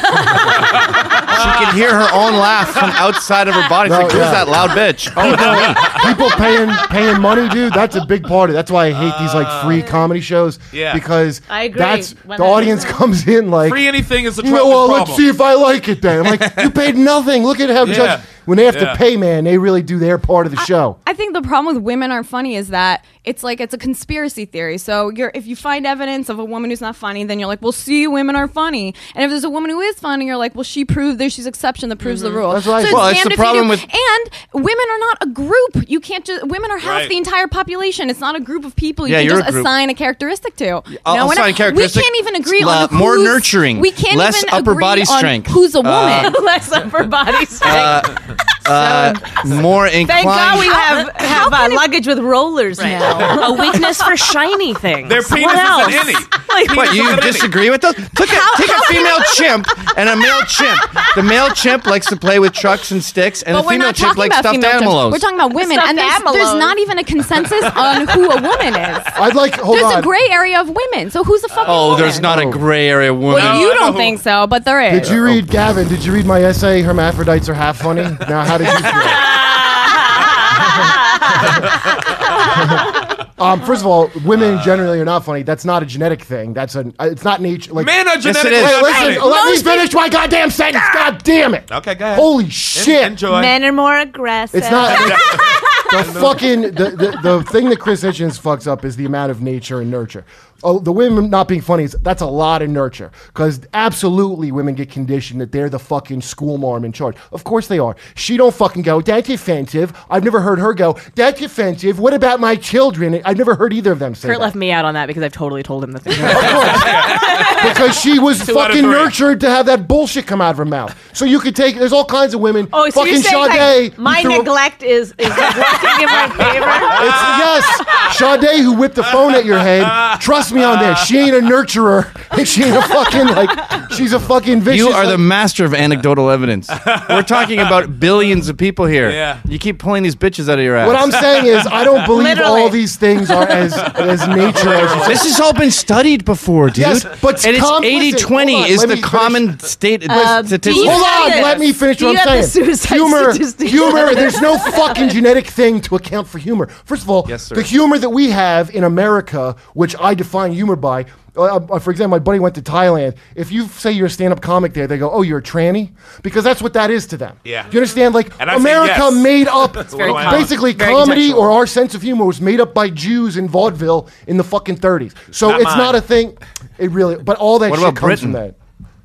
could hear her own laugh from outside of her body. She's No, like, "Who's yeah. that loud bitch?" People paying money, dude. That's a big part of it. That's why I hate these like free comedy shows. Yeah. Because I agree. that's the 100%. audience comes in like, Free anything is a you know, trouble. well, problem. let's see if I like it then. I'm like, you paid nothing. Look at how Yeah. when they have Yeah. to pay, man, they really do their part of the show. I think the problem with women aren't funny is that it's like it's a conspiracy theory. So if you find evidence of a woman who's not funny, then you're like, well, see, women are funny. And if there's a woman who is funny, you're like, well, she proved there's she's exception that proves the rule. That's right. So Well, it's it's the damned if you problem do. with- And women are not a group. You can't just women are half Right. the entire population. It's not a group of people you Yeah, can you're just a group. assign a characteristic to. I'll we're assign not- characteristic, We can't even agree uh, on more who's- nurturing, We can't less even upper agree body on strength. who's a woman. Less upper body strength. More inclined. Thank God we have can it- luggage with rollers now. A weakness for shiny things. Their What penis else? is an innie. What, you disagree with those? Take a female chimp and a male chimp. The male chimp likes to play with trucks and sticks, and But the we're female not chimp talking likes about stuffed female chimps. animals. We're talking about women, Stuffed and there's animals. not even a consensus on who a woman is. I'd like hold There's on. a gray area of women. So who's a fucking Oh, woman? there's not a gray area woman. Well, No, you I know don't who- think so, but there is. Did you read, Gavin? Did you read my essay? Hermaphrodites are half funny. Now, how did you feel? First of all, women generally are not funny. That's not a genetic thing. It's not nature. Like, Men are it genetically is. Hey, listen, funny. let me finish my goddamn sentence. God damn it. Okay, go ahead. Holy shit. Enjoy. Men are more aggressive. It's not the fucking the thing that Chris Hitchens fucks up is the amount of nature and nurture. Oh, the women not being funny that's a lot of nurture because absolutely women get conditioned that they're the fucking school marm in charge. Of course they are. She don't fucking go, that's offensive. I've never heard her go, that's offensive. What about my children? I've never heard either of them say Kurt that. left me out on that because I've totally told him the thing. Because she was 2 out of fucking 3. nurtured to have that bullshit come out of her mouth. So you could take, there's all kinds of women. Oh, so fucking you're saying Sade. like, my who threw- neglect is neglecting in my favor? It's yes, Sade who whipped the phone at your head. Trust me on this. She ain't a nurturer. She ain't a fucking like. She's a fucking vicious. You are the like- master of anecdotal evidence. We're talking about billions of people here. Yeah. You keep pulling these bitches out of your ass. What I'm saying is, I don't believe Literally. all these things are as nature as you say. This has all been studied before, dude. Yes, but and it's listen, 80-20 hold on, is let the me common state do you statistic. Hold have on, the- let me finish do what you I'm have the saying. suicide Humor, statistics? humor. There's no fucking genetic thing to account for humor. First of all, Yes, sir. the humor that we have in America, which I define humor by. For example, my buddy went to Thailand. If you say you're a stand-up comic there, they go, "Oh, you're a tranny," because that's what that is to them. Yeah. Do you understand? Like And I say America yes. made up very basically very comedy contextual. or our sense of humor was made up by Jews in vaudeville in the fucking 30s. So Not it's mine. not a thing. It really, but all that What shit about comes Britain? from that.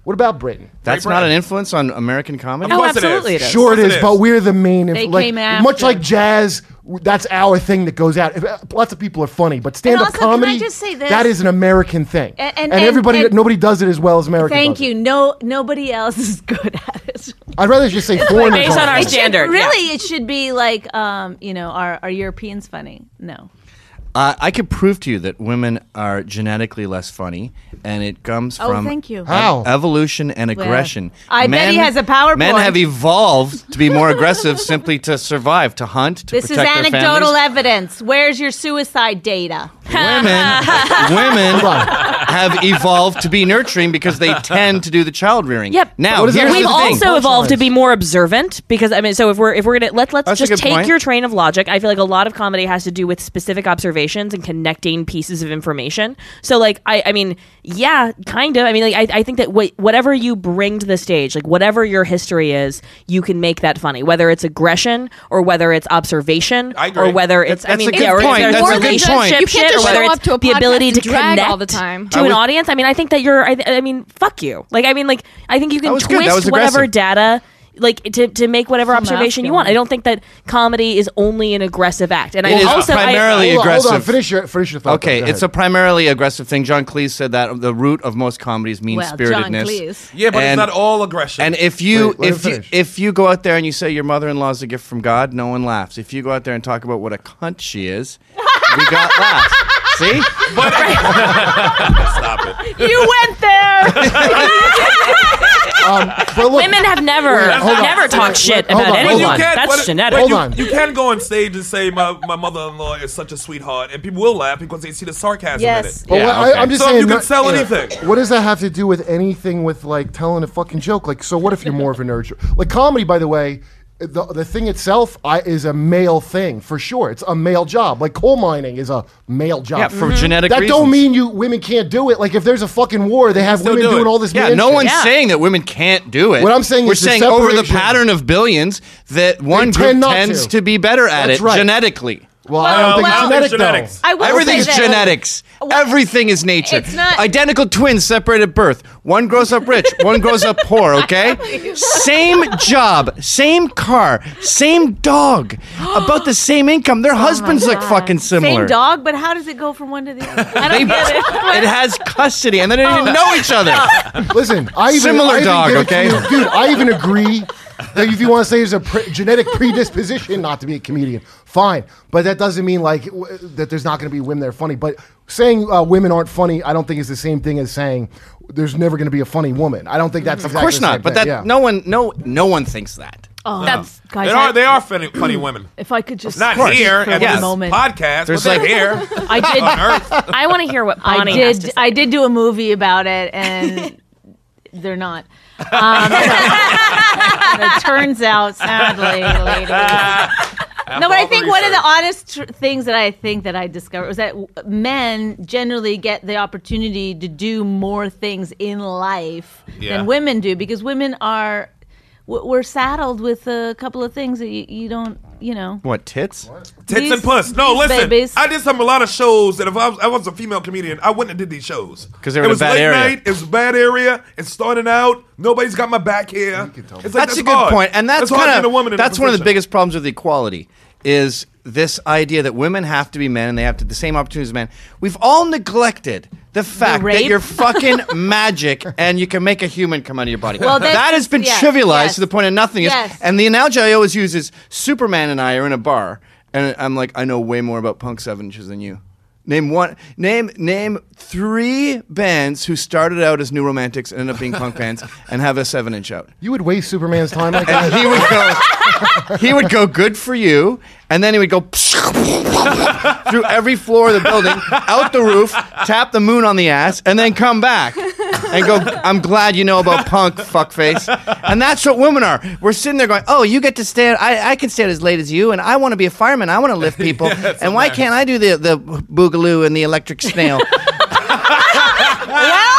What about Britain? That's not an influence on American comedy? Of Oh, course absolutely it it is. Sure it Of is, course but we're the main. They like, came much after. like jazz, that's our thing that goes out. Lots of people are funny, but stand-up also, can I comedy, just say this? that is an American thing. And everybody, nobody does it as well as America Thank does you. it. No, nobody else is good at it. I'd rather just say foreign. Based on our It should- standard. really, it should be like, are Europeans funny? No. I could prove to you that women are genetically less funny, and it comes Oh, from thank you. How? evolution and aggression. I bet he has a PowerPoint. Men have evolved to be more aggressive simply to survive, to hunt, to This is protect their anecdotal families. evidence. Where's your suicide data? Women have evolved to be nurturing because they tend to do the child rearing. Yep. Now, What does that here's have We've the thing. also evolved to Punchlines. be more observant because I mean, so if we're gonna let's That's a just good take point. your train of logic. I feel like a lot of comedy has to do with specific observations and connecting pieces of information. So like I mean, yeah, kind of. I mean, like I think that whatever you bring to the stage, like whatever your history is, you can make that funny. Whether it's aggression or whether it's observation I agree. or whether it's That's I mean, a good yeah, or point. there's That's a good relationship point. You can't shit, just or whether show it's up to a the ability podcast to and drag connect all the time. to an audience. I mean, I think that you're. I mean, fuck you. Like I mean, like I think you That can was good. That was twist whatever aggressive. data. Like to make whatever So observation you masculine. want. I don't think that comedy is only an aggressive act, and It I is also primarily Hold on, aggressive. Finish your thought. Okay, Go it's a ahead. primarily aggressive thing. John Cleese said that the root of most comedy is mean-spiritedness. John Cleese. Yeah, but And- it's not all aggression. And if you Wait, let him finish. if you go out there and you say your mother-in-law is a gift from God, no one laughs. If you go out there and talk about what a cunt she is, we got laughs. See? Stop it. You went there. But look, women have never hold on. never talked shit hold about on, hold anyone. on. That's genetic. Hold on. You can go on stage and say my mother-in-law is such a sweetheart, and people will laugh because they see the sarcasm Yes. in it. But Yeah, what- okay. I'm just So saying. you can sell anything. What does that have to do with anything with like telling a fucking joke? Like, so what if you're more of a nurturer? Like comedy, by the way, the thing itself is a male thing for sure. It's a male job. Like coal mining is a male job. Yeah, for genetic That reasons. don't mean you women can't do it. Like if there's a fucking war, they have still women do doing it. all this. Yeah, man no shit. one's Yeah. saying that women can't do it. What I'm saying We're is the saying over the separation- pattern of billions that one tend group not tends to. to be better at That's it right. genetically. Well, I don't think well, it's genetic genetics. though. I will Everything's say that- genetics. Everything is nature. It's not- Identical twins separated at birth. One grows up rich, one grows up poor, okay? Same job, same car, same dog, about the same income. Their husbands look fucking similar. Same dog, but how does it go from one to the other? I They- don't get it. it has custody, and they don't even know each other. Listen, I even Similar I even dog, give it to okay? you. Dude. I even agree that if you want to say there's a genetic predisposition not to be a comedian, fine. But that doesn't mean like that there's not going to be women that are funny. But saying women aren't funny, I don't think is the same thing as saying there's never going to be a funny woman. I don't think that's Of course not, but that yeah. no one thinks that. That's Guys, They are funny women. if I could just Not for here a at this moment. podcast, There's but they're like- here I did. on Earth. I want to hear what Bonnie has to say. I did do a movie about it, and they're not. It turns out, sadly, ladies. No, but I think one of the honest things that I discovered was that men generally get the opportunity to do more things in life Yeah. than women do, because women are we're saddled with a couple of things that you don't, What, tits? Tits These- and puss. No, these listen. babies. I did a lot of shows that if I was a female comedian, I wouldn't have did these shows. 'Cause they were in a was bad late area. night. It was a bad area. It's starting out. Nobody's got my back here. It's like, That's a good hard. point, and that's hard kind being a woman of in that's that one of the position. biggest problems with equality is this idea that women have to be men and they have to the same opportunities as men. We've all neglected the fact that rape? you're fucking magic and you can make a human come out of your body. Well, that's that has been just- trivialized yes. to the point of nothingness. Yes. And the analogy I always use is Superman and I are in a bar, and I'm like, I know way more about Punk 7 Inches than you. Name 3 bands who started out as New Romantics and ended up being punk bands and have a 7-inch out. You would waste Superman's time like And that. he would go, good for you. And then he would go through every floor of the building, out the roof, tap the moon on the ass, and then come back and go, I'm glad you know about punk, fuckface. And that's what women are. We're sitting there going, oh, you get to stand, I can stand as late as you, and I want to be a fireman. I want to lift people. And why can't I do the boogaloo and the electric snail? Well,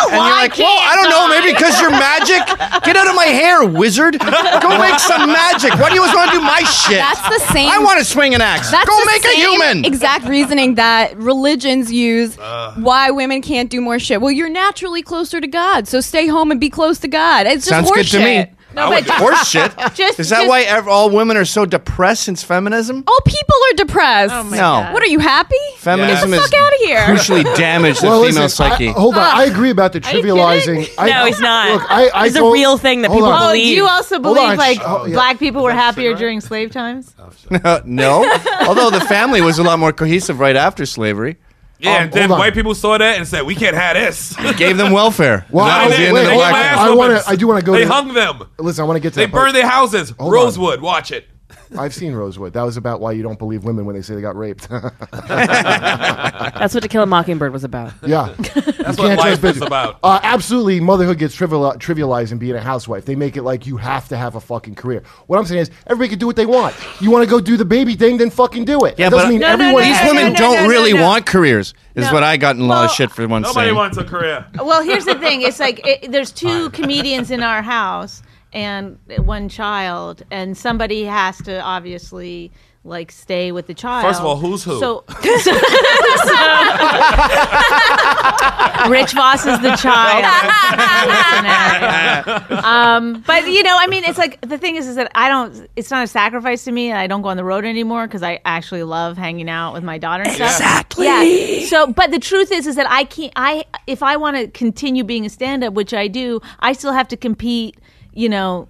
And you're like, well, I don't know, maybe because you're magic. Get out of my hair, wizard. Go make some magic. Why do you always want to do my shit? That's the same. I want to swing an axe. That's Go the make a same human. Exact reasoning that religions use why women can't do more shit. Well, you're naturally closer to God, so stay home and be close to God. It's just Sounds good to me. No, but Horse shit. Is that why all women are so depressed since feminism? All people are depressed. Oh my No. God. What are you happy? Feminism Get the is fuck out of here. crucially damaged the female psyche. Hold on, I agree about the you trivializing. No, he's not. Look, I It's a told- real thing that hold people on. Oh, do believe. you also Hold believe on. like black people were happier during slave times? No. Although the family was a lot more cohesive right after slavery. Yeah, and then hold on. white people saw that and said, "We can't have this." Gave them welfare. Well, That was the end of the wait, black I family. wanna- I do wanna go They to- hung them. Listen, I want to get to They that part. burned their houses. Hold on. Rosewood, watch it. I've seen Rosewood. That was about why you don't believe women when they say they got raped. That's what To Kill a Mockingbird was about. Yeah. That's what life is about. Absolutely, motherhood gets trivialized in being a housewife. They make it like you have to have a fucking career. What I'm saying is, everybody can do what they want. You want to go do the baby thing, then fucking do it. Yeah, It doesn't but mean No, no, everyone. no, these no, women no, don't no, really no. want careers, is No. what I got in a lot of Well, shit for one Nobody saying. wants a career. Well, here's the thing. It's like there's two comedians in our house and one child, and somebody has to obviously like stay with the child. First of all, who's who? So Rich Voss is the child. But you know, I mean, it's like the thing is that I don't. It's not a sacrifice to me. I don't go on the road anymore because I actually love hanging out with my daughter and stuff. Exactly. Yeah. So, but the truth is that I can't. If I want to continue being a stand-up, which I do, I still have to compete. You know,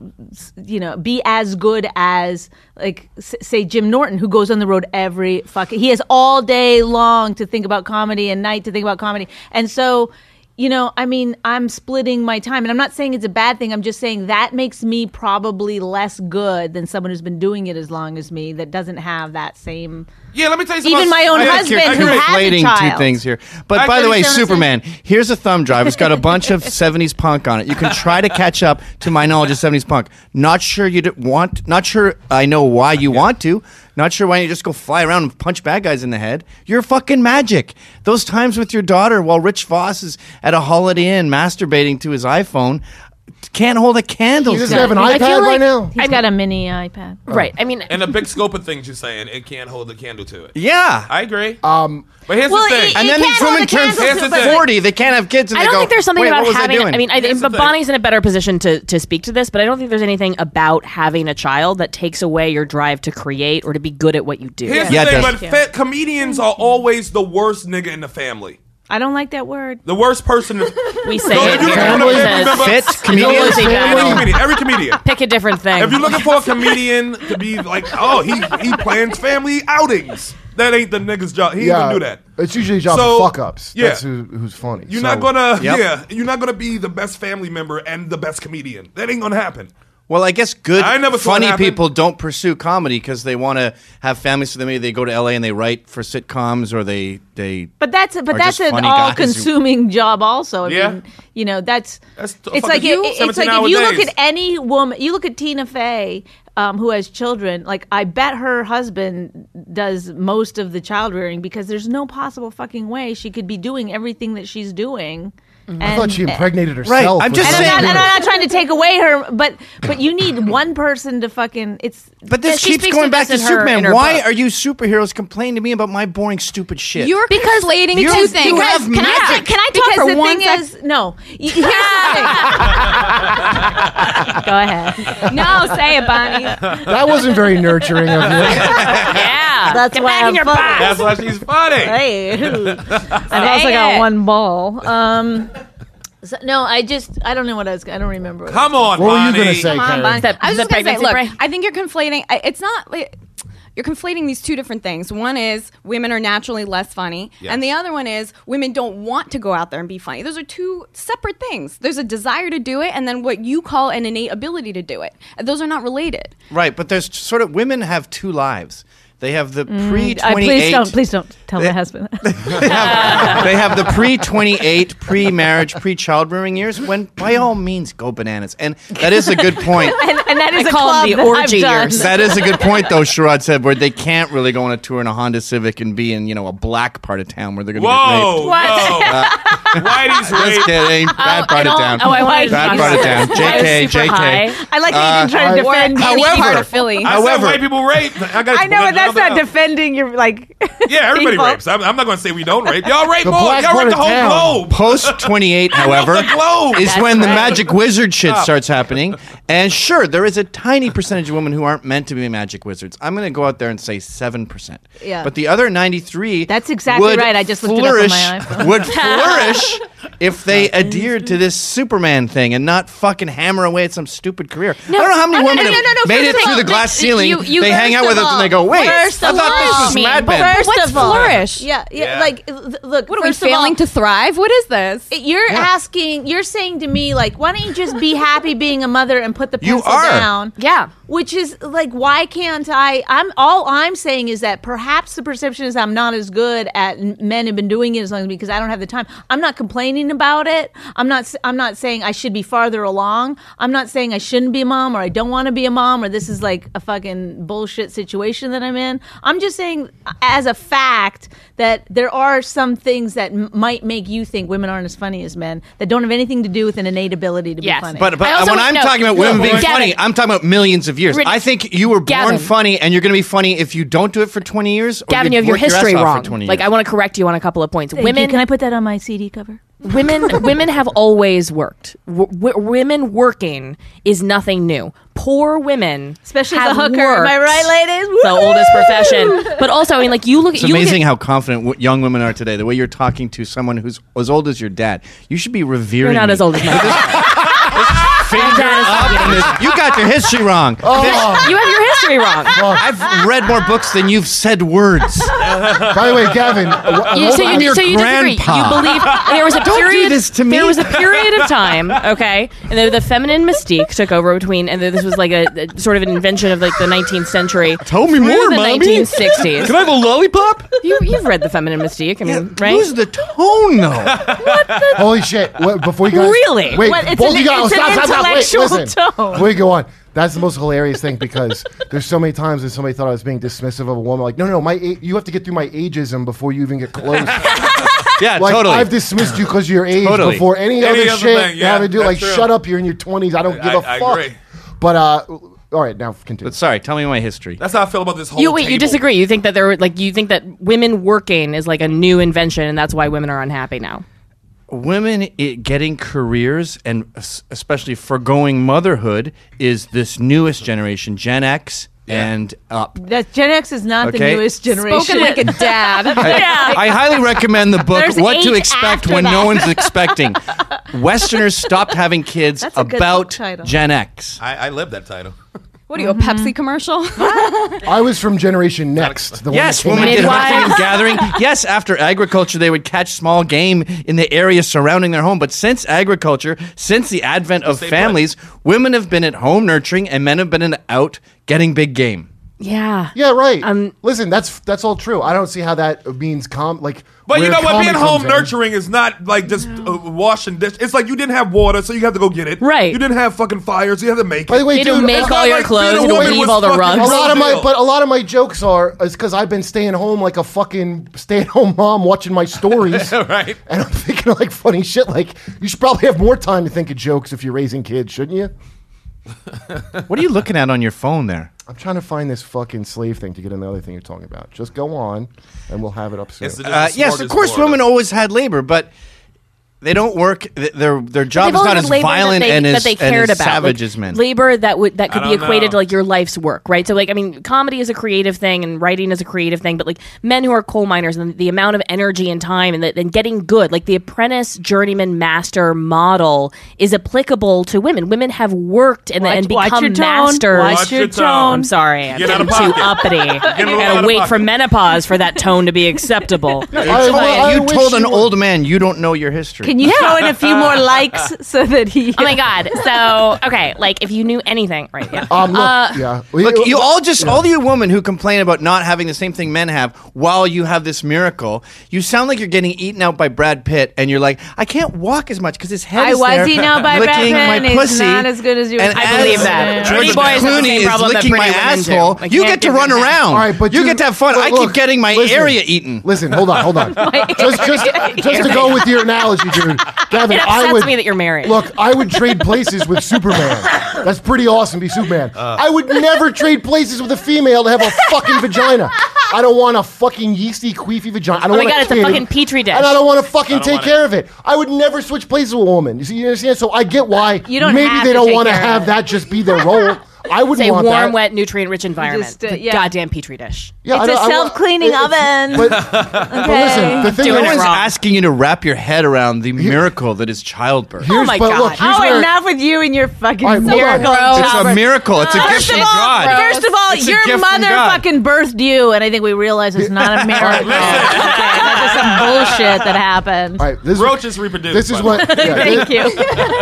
be as good as like say Jim Norton, who goes on the road every fucking. He has all day long to think about comedy and night to think about comedy, and so. You know, I mean, I'm splitting my time, and I'm not saying it's a bad thing. I'm just saying that makes me probably less good than someone who's been doing it as long as me that doesn't have that same. Yeah, let me tell you something. Even my own husband who has a conflating child. two things here. But by the way, Superman, here's a thumb drive. It's got a bunch of 70s punk on it. You can try to catch up to my knowledge of 70s punk. Not sure you want. Not sure I know why you want to. Not sure why you just go fly around and punch bad guys in the head. You're fucking magic. Those times with your daughter while Rich Voss is at a Holiday Inn masturbating to his iPhone can't hold a candle. You to just have an I iPad feel right like- now? He's got a mini iPad. Right. I mean, And the big scope of things you're saying, it can't hold a candle to it. Yeah. I agree. But here's Well, the thing. And then can't these hold women a turn candle to it, but 40. They can't have kids. And I they don't go, think there's something Wait, about what was having. I doing? I mean, Here's the but thing. Bonnie's in a better position to speak to this. But I don't think there's anything about having a child that takes away your drive to create or to be good at what you do. Here's Yeah, the it thing, does. but comedians are always the worst nigga in the family. I don't like that word. The worst person. We say No, it if you here. look at It a says- member- Fit It's comedian. always a Every battle. comedian. Every comedian. Pick a different thing. If you're looking for a comedian to be like, oh, he plans family outings, that ain't the nigga's job. He ain't gonna do that. It's usually a job So, of fuck ups. yeah. That's who's funny. You're So- not gonna, Yep. you're not gonna be the best family member and the best comedian. That ain't gonna happen. Well, I guess good, I never saw it funny happen. people don't pursue comedy because they want to have families. So maybe they go to LA and they write for sitcoms, or they. But that's are an just funny guys all-consuming job. Also, I Yeah. mean, you know, it's fucking like it's 17 like hour if you look days. at any woman, you look at Tina Fey, who has children. Like, I bet her husband does most of the child rearing because there's no possible fucking way she could be doing everything that she's doing. I thought she impregnated Right, herself. I'm with just that. saying- And I'm not trying to take away her, but you need one person to fucking. It's But this she keeps speaks going to back to this in her- in Superman. her Why book. are you superheroes complaining to me about my boring, stupid shit? You're conflating you two things. have Can I magic. can I talk because for the one thing sec? is, no. Here's the thing. Go ahead. No, say it, Bonnie. That wasn't very nurturing of you. Yeah. That's Get why back I'm in your funny. box. That's why she's funny. Hey, I also it. got one ball. So, no, I don't know what I don't remember. Come on, What were you Bonnie. going to say, Come on, Karen? Bonnie. That- I was the just going to say, pregnancy look, brain? I think you're conflating. It's not. You're conflating these two different things. One is women are naturally less funny, Yes. and the other one is women don't want to go out there and be funny. Those are two separate things. There's a desire to do it, and then what you call an innate ability to do it. Those are not related. Right, but there's sort of women have two lives. They have the pre-28. Please don't tell my husband. They have the pre-28, pre-marriage, pre-child rearing years. When by all means go bananas, and that is a good point. and that is I a call club them the that I've orgy done. years. That is a good point, though. Sherrod said where they can't really go on a tour in a Honda Civic and be in a black part of town where they're going to get raped. Whoa, whoa. Whitey's Just rape. kidding. Brad brought it down. Oh, I wanted to Brad talk brought it down. about that. JK, Super JK. high. I like that you didn't try to defend. however- part of Philly. I said However- white people rape. I know, but that's not defending your like. Yeah, everybody people. rapes. I'm not going to say we don't rape. Y'all rape The more. black Y'all part rape the of whole town. globe. Post 28, however, the globe. is That's when the right. magic wizard shit Stop. starts happening. And sure, there is a tiny percentage of women who aren't meant to be magic wizards. I'm going to go out there and say 7%. Yeah. But the other 93 That's exactly would right. I just looked it up on my iPhone. Would flourish if they adhered to this Superman thing and not fucking hammer away at some stupid career. I don't know how many women have made First it of through all, the glass this- ceiling. you- They hang out first with of us and all- they go, wait, I first thought of this all, was Mad Men. First What's of all, flourish? Yeah, Yeah. like look. What are we first of failing all, to thrive? What is this? You're asking. You're saying to me like, why don't you just be happy being a mother and put the You pencil are. down? Yeah. Which is like, why can't I? I'm saying is that perhaps the perception is I'm not as good at men have been doing it as long as me because I don't have the time. I'm not complaining about it. I'm not saying I should be farther along. I'm not saying I shouldn't be a mom or I don't want to be a mom or this is like a fucking bullshit situation that I'm in. I'm just saying as a fact that there are some things that might make you think women aren't as funny as men that don't have anything to do with an innate ability to Yes. be funny. But I also when I'm know- talking about women being Gavin. funny, I'm talking about millions of years. Rid- I think you were born Gavin. funny, and you're going to be funny if you don't do it for 20 years. Or Gavin, you have your work ass history off wrong. For 20 Like, years. I want to correct you on a couple of points. Thank you. Can I put that on my CD cover? Women have always worked. Women working is nothing new. Poor women, Especially as have a hooker. Am I worked right, ladies? the oldest profession. But also, I mean, like you look. It's you look amazing at, how confident young women are today. The way you're talking to someone who's as old as your dad. You should be revering. You're not me. as old as my dad. Finger dad is up fucking- in this- You got your history wrong. You have your history wrong. I've read more books than you've said words. By the way, Gavin, So you disagree. grandpa. You believe there was a Don't do period. this to me. There was a period of time, okay, and the feminine mystique took over between, and this was like a sort of an invention of like the 19th century. Tell me through more, the Mommy. 1960s. Can I have a lollipop? You've read the feminine mystique, I mean, right? Lose the tone, though. Holy shit! Before you guys, Really? wait, What, it's both an- you guys, it's an stop, wait, intellectual listen. tone. Before you go on, that's the most hilarious thing because there's so many times that somebody thought I was being dismissive of a woman. Like, no, you have to get through my ageism before you even get close. Yeah, Like, totally. I've dismissed you because of your age Totally. before any Any other other shit thing, you yeah, have to do. that's Like, true. shut up, you're in your 20s. I don't give a I fuck. agree. But all right, now continue. But sorry, tell me my history. That's how I feel about this whole You table. disagree. You think that you think that women working is like a new invention, and that's why women are unhappy now. Women getting careers and especially foregoing motherhood is this newest generation, Gen X and up. That Gen X is not the Okay. newest generation. Spoken like a dad. I highly recommend the book There's What to eight Expect after When that. No One's Expecting. Westerners stopped having kids That's a good book about title. Gen X. I live that title. What are you, a Pepsi commercial? I was from Generation Next. The Yes, one women that did came Midwives. hunting and gathering. Yes, after agriculture, they would catch small game in the area surrounding their home. But since agriculture, since the advent of Stay families, women have been at home nurturing and men have been out getting big game. Yeah. Yeah, right. Um, Listen, that's all true. I don't see how that means But you where know what? Being comedy home comes in. nurturing is not like just washing dishes. It's like you didn't have water, so you have to go get it. Right. You didn't have fucking fire, so you have to make it. By the way, You don't dude, make it's all not your like clothes being a and woman leave was all the fucking rugs. a lot of my jokes are because I've been staying home like a fucking stay-at-home mom watching my stories, Right. And I'm thinking of like funny shit. Like you should probably have more time to think of jokes if you're raising kids, shouldn't you? What are you looking at on your phone there? I'm trying to find this fucking slave thing to get in the other thing you're talking about. Just go on, and we'll have it up soon. It's the Yes, of smartest course, word. women always had labor, but they don't work. Their job is They've not always as had labor violent that they, and that as, they and cared as about. savage Like, as men. labor that could I be don't equated to know. like your life's work, right? So like I mean, comedy is a creative thing and writing is a creative thing, but like men who are coal miners and the amount of energy and time and getting good, like the apprentice, journeyman, master model is applicable to women. Women have worked and Watch become your tone. masters. Watch your tone. I'm sorry, I'm Get out getting of too pocket. uppity. a little out Gotta of wait pocket. for menopause for that tone to be acceptable. I You wish told an you were- old man you don't know your history. Can you throw in a few more likes so that he? Oh my god! So okay, like if you knew anything, right? Yeah. Look, yeah. Look, you all you women who complain about not having the same thing men have while you have this miracle, you sound like you're getting eaten out by Brad Pitt and you're like, I can't walk as much because his head I is was there eaten out by Brad licking Pitt my and he's pussy. not as good as you. And I as believe that. George Pretty boys have the Clooney same is problem that licking my pretty women do. asshole. I You can't get to give run him that. around. All right, but you dude, get to have fun. look, I keep getting my listen. area eaten. Listen, hold on. Just to go with your analogy, dude. Gavin, It I upsets would me that you're married. Look, I would trade places with Superman. That's pretty awesome. Be Superman. I would never trade places with a female to have a fucking vagina. I don't want a fucking yeasty, queefy vagina. I don't Oh my want God, it's a kid, fucking petri dish. and I don't want to fucking take care of it. I would never switch places with a woman. You understand? So I get why You don't maybe have they to don't take want to care of have it. that just be their role. I wouldn't It's a want warm, that. wet, nutrient-rich environment. Just, It's a yeah. goddamn petri dish. Yeah, It's I a don't- I- self-cleaning it's- oven. But listen, the thing Doing No it is, one's wrong. asking you to wrap your head around the miracle that is childbirth. Oh my but God. look, here's Oh, where- enough with you and your fucking All right, hold on. miracle. Gross. It's a miracle. It's a gift First from of all, God. first of all, It's a your gift from mother God. fucking birthed you, and I think we realize it's not a miracle. Okay, that's just some bullshit that happened. all right, this, Roaches reproduce. this is by the what. way. Yeah, Thank you.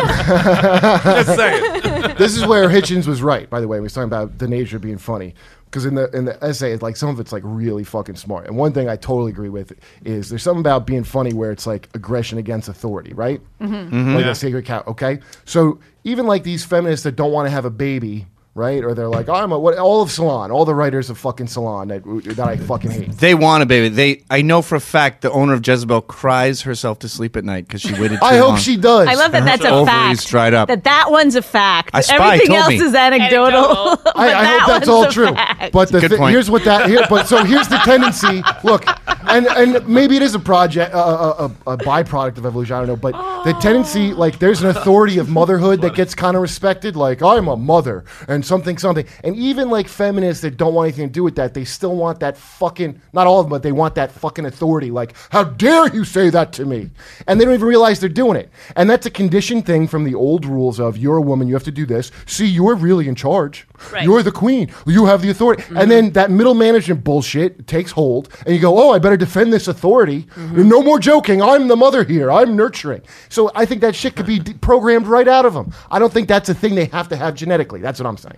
Just saying. this is where Hitchens was right. By the way, he was talking about the nature of being funny. Because in the essay, it's like some of it's like really fucking smart. And one thing I totally agree with is there's something about being funny where it's like aggression against authority, right? Like a sacred cow. Okay, so even like these feminists that don't want to have a baby, right? Or they're like, all of Salon, all the writers of fucking Salon that I fucking hate. They want a baby. I know for a fact the owner of Jezebel cries herself to sleep at night because she waited too I hope long. she does. I love that that's a Ovaries fact. dried up. That one's a fact. A spy Everything told else me. is anecdotal. but I that hope that's one's all a true. fact. But the Good point. here's what that here. But so here's the tendency. Look, and maybe it is a project, a byproduct of evolution. I don't know. But the tendency, like, there's an authority of motherhood that gets kind of respected. Like, I'm a mother and something. And even like feminists that don't want anything to do with that, they still want that fucking. Not all of them, but they want that fucking authority. Like, how dare you say that to me? And they don't even realize they're doing it. And that's a conditioned thing from the old rules of you're a woman, you have to do this. See, you're really in charge. Right. You're the queen. You have the authority. And then that middle management bullshit takes hold, and you go, oh, I better defend this authority. No more joking. I'm the mother here. I'm nurturing. So I think that shit could be programmed right out of them. I don't think that's a thing they have to have genetically. That's what I'm saying.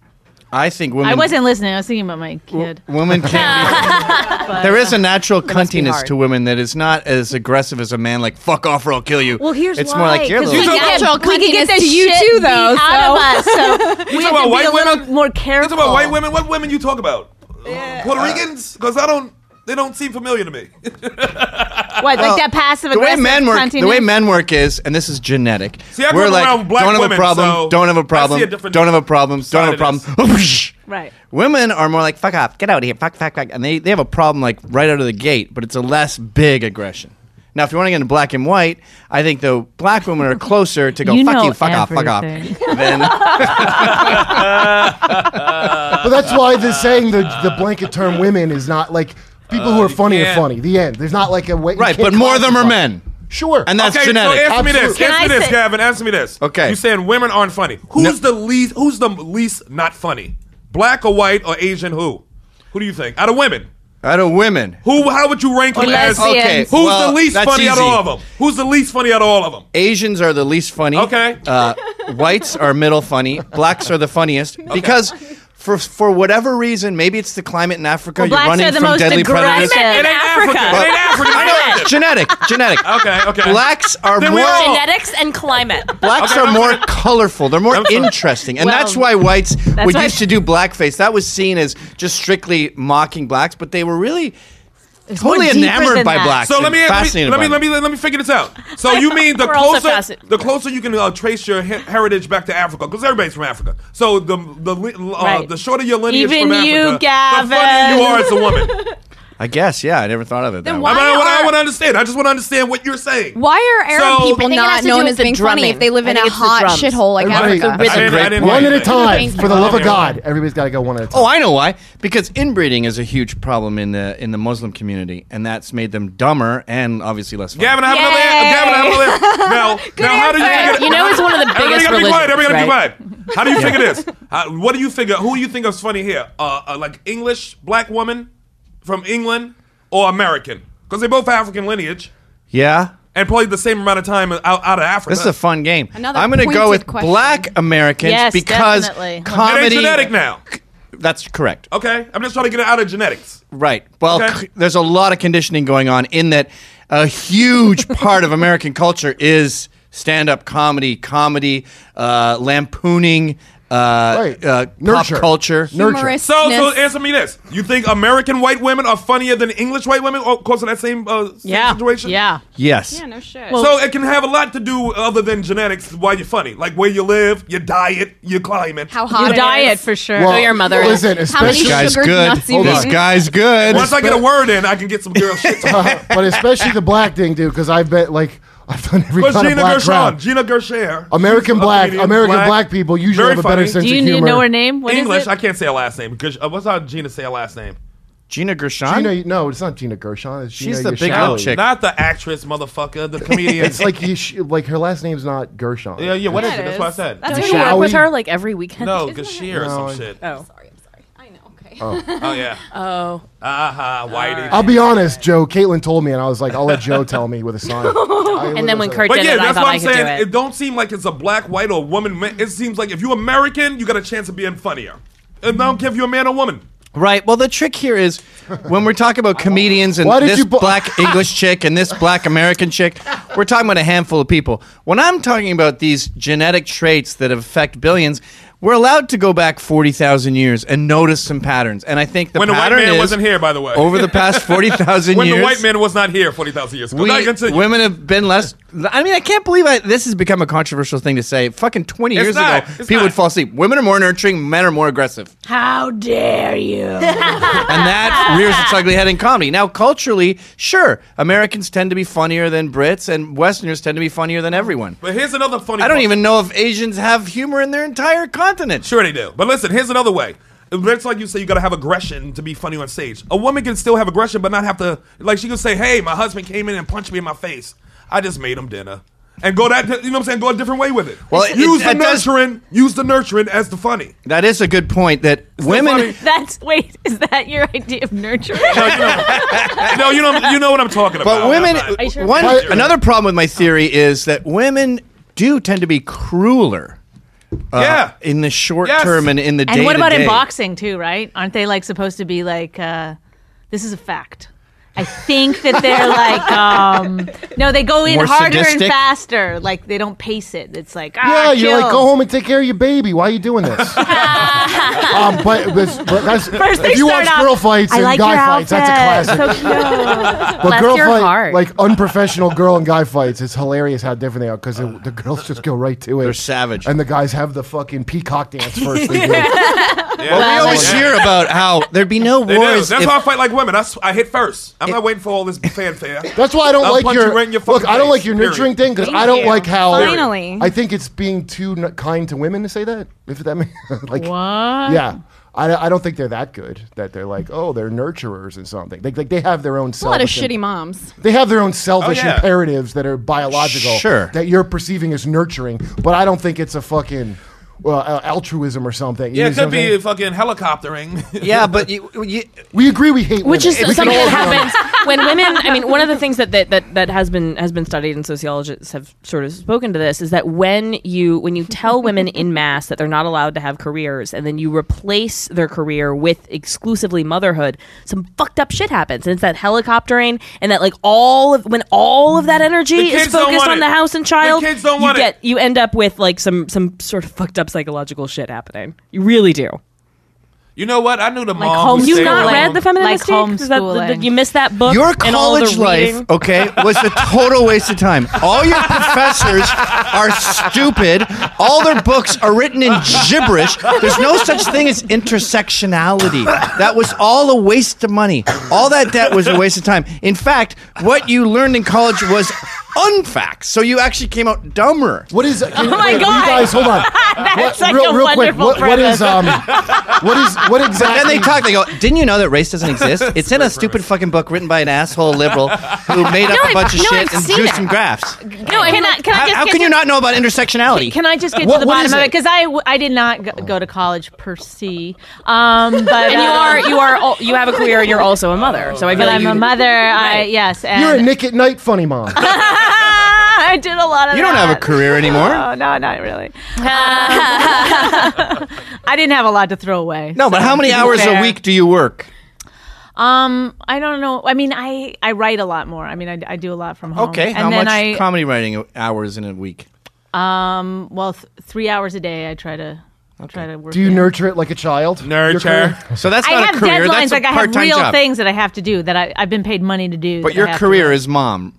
I think women. I wasn't listening. I was thinking about my kid. Women can't. But, There is a natural must be cuntiness hard. to women that is not as aggressive as a man. Like fuck off or I'll kill you. Well, here's it's why. more like you're a 'cause little. we can natural get, we can get cuntiness the to you shit too, beat though, out of us. So we talk have about to be white a little women? more You careful. talk about white women? What women you talk about? Puerto Ricans? Because they don't seem familiar to me. What, like that passive The way aggressive men work, cuntiness? the way men work is, and this is genetic. See, I grew we're up like, around black don't have women, a problem, so don't have a I see problem, a different don't have a problem, don't side have a of problem. Right. Women are more like fuck off, get out of here, fuck, and they have a problem like right out of the gate, but it's a less big aggression. Now, if you want to get into black and white, I think the black women are closer to go You fuck know you, fuck off, everything. Then But that's why the saying the blanket term women is not like people who are funny are can't. funny. The end. There's not like a way. you right, can't but more of them are classify. men, Sure. and that's Okay, genetic. so answer me this. Absolutely. Answer me Can I this, say- Gavin. Answer me this. Okay. You saying women aren't funny. Who's the least not funny? Black or white or Asian who? Who do you think? Out of women. Out of women, How would you rank them as lesbians. Okay. who's well, the least that's funny out of easy. all of them? Who's the least funny out of all of them? Asians are the least funny. Okay. Whites are middle funny. Blacks are the funniest because for whatever reason, maybe it's the climate in Africa. Well, you're blacks running are the from most deadly predators. aggressive. It ain't Africa. It ain't Africa. I know, genetic. Okay. Blacks are Then we more. all- Genetics and climate. Blacks Okay, are I'm more sorry. colorful. They're more I'm sorry. interesting, and Well, that's why whites would why- used to do blackface. That was seen as just strictly mocking blacks, but they were really totally more deeper enamored than by that. blacks. So let and me fascinated by them. let me figure this out. So you mean We're also fascinated. the closer you can trace your heritage back to Africa, because everybody's from Africa. So Right. the shorter your lineage Even from you, Africa, Gavin. the funnier you are as a woman. I guess, yeah, I never thought of it that Then way. why- I are- want to understand. I just want to understand what you're saying. Why are Arab So- people I think it has not to do known with as the being funny drumming. if they live in I a think it's the hot drums. shithole like Everybody- Africa? That's a I great didn't point. hear One at a anything. time. Thank For you. the love of Okay. God, everybody's got to go one at a time. Oh, I know why. Because inbreeding is a huge problem in the Muslim community, and that's made them dumber and obviously less funny. Gavin, I have another. Yay. Gavin, I have another. Now, how do you answer. figure? You know, it's one of the Everybody biggest gotta be quiet. religions, Everybody gotta right? be quiet. How do you figure this? What do you figure? Who do you think is funny here? Like English black woman from England or American? Because they both have African lineage Yeah? and probably the same amount of time out of Africa. This is a fun game. Another I'm going to go pointed with question. black Americans Yes, because definitely. It ain't it comedy. ain't genetic now. That's correct. Okay, I'm just trying to get it out of genetics. Right. Well, Okay. there's a lot of conditioning going on in that a huge part of American culture is stand-up comedy, lampooning, pop Nurture. culture. Nurture. So answer me this: you think American white women are funnier than English white women because of that same situation? Yeah. Yes. Yeah, no shit. So it can have a lot to do other than genetics why you're funny, like where you live, your diet, your climate. How hot Your it diet is. for sure. Who your mother is. Listen, How many especially, Guy's sugar good. nuts you've Hold on. eaten. This guy's good. Once I get a word in, I can get some girl shit. but especially the black thing, dude, because I've done every Because kind of Gina black Gershon, crowd. Gina Gershon, American black people usually very have a better funny. sense Do you of need to humor. know her name? What is English, it? I can't say her last name. What's how Gina say her last name? Gina Gershon. Gina, no, it's not Gina Gershon. It's She's Gina the big Gershon. lip chick. Not the actress, motherfucker. The comedian. It's like her last name's not Gershon. yeah. What is Yeah, it? it That's what I is. said. That's Shall who you work with we? her like every weekend. No, isn't it? Gashir or No, some shit. Oh. Sorry, I'm sorry. I know. Okay. Oh yeah. Oh. Whitey. I'll be honest, Joe. Caitlin told me, and I was like, I'll let Joe tell me with a sign. And then when Kurt But did yeah, it, I that's thought what I I'm could do saying. it. It don't seem like it's a black, white, or woman. It seems like if you're American, you got a chance of being funnier. And I don't care if you're a man or woman. Right. Well, the trick here is when we're talking about comedians and Why did this you black English chick and this black American chick, we're talking about a handful of people. When I'm talking about these genetic traits that affect billions, we're allowed to go back 40,000 years and notice some patterns. And I think the When the white pattern man is wasn't here, by the way. over the past 40,000 when years. the white man was not here 40,000 years ago. Now you continue. Women have been less. I mean, I can't believe this has become a controversial thing to say. Fucking 20 years not. ago, It's people not. would fall asleep. Women are more nurturing, men are more aggressive. How dare you? And that rears its ugly head in comedy. Now, culturally, sure, Americans tend to be funnier than Brits, and Westerners tend to be funnier than everyone. But here's another funny I don't part. even know if Asians have humor in their entire continent. Sure they do. But listen, here's another way. It's like you say you got to have aggression to be funny on stage. A woman can still have aggression but not have to, like she can say, hey, my husband came in and punched me in my face. I just made him dinner. And go that, you know what I'm saying? Go a different way with it. Well, use it does- the nurturing as the funny. That is a good point that women... funny. Is that your idea of nurturing? No, you know what I'm talking about. But women... I'm not- sure? Another problem with my theory is that women do tend to be crueler. In the short term and in the day-to-day. And what about in boxing too, right? Aren't they like supposed to be like, this is a fact. I think that they're like, no, they go in More harder sadistic? and faster. Like they don't pace it. It's like, Yeah, you're kill. like, go home and take care of your baby. Why are you doing this? but that's First they if you start watch off, girl fights I and like guy your fights, that's a outfit. classic. So cute. But Bless girl your fight, heart. like unprofessional girl and guy fights, it's hilarious how different they are because the girls just go right to it. They're savage. And the guys have the fucking peacock dance first. They do. Yeah. Well, we always hear about how there'd be no They do. wars. That's if- why I fight like women. I hit first. I'm not waiting for all this fanfare. That's why I don't I'll like punch your, you right in your look. fucking I don't face, like your period. nurturing thing because Thank I don't you. like how. Finally. I think it's being too kind to women to say that. If that makes like What? yeah. I don't think they're that good. That they're like, oh, they're nurturers and something. They have their own. A lot of selfish shitty moms. They have their own selfish Oh, yeah. imperatives that are biological. Sure. That you're perceiving as nurturing, but I don't think it's a fucking altruism or something. Yeah, You it know could what I'm be saying? fucking helicoptering. Yeah, but We agree. We hate Which women. is We can something all that agree on happens when women. I mean, one of the things that has been studied, and sociologists have sort of spoken to this, is that when you tell women in mass that they're not allowed to have careers, and then you replace their career with exclusively motherhood, some fucked up shit happens, and it's that helicoptering, and that like when all of that energy The is kids don't focused want on it. the house and child, The kids don't want it. you end up with like some sort of fucked up psychological shit happening. You really do. You know what? I knew the Like mom. who You stayed not home. read the feminist Like Mystique? Is that homeschooling. you missed that book? your and all the college life, reading? okay, was a total waste of time. All your professors are stupid. All their books are written in gibberish. There's no such thing as intersectionality. That was all a waste of money. All that debt was a waste of time. In fact, what you learned in college was unfacts. So you actually came out dumber. What is? Can, my wait, God. You guys, hold on. That's like real, a real quick. wonderful What is premise. what exactly? Then they talk. They go, "Didn't you know that race doesn't exist? It's in a stupid fucking book written by an asshole liberal who made up a bunch of shit I've and seen drew it. some graphs." No, can I just How get can to- you not know about intersectionality? Can I just get What- to the what bottom is of it? it? Because I did not go to college per se, but And you have a career. You're also a mother. So I feel But like I'm a mother. Yes, and You're a Nick at Night funny mom. I did a lot of. You don't have a that. career anymore. Oh, no, not really. I didn't have a lot to throw away. No, but how many to be hours a fair. week do you work? I don't know. I mean, I write a lot more. I mean, I do a lot from home. Okay, and how then much comedy writing hours in a week? 3 hours a day. I try to Try to work. Do you it. nurture it like a child? Your Nurture. career? So that's I not have a career. deadlines. That's a Like I have part-time real job. things that I have to do that I've been paid money to do. But that your I have to career do. is mom.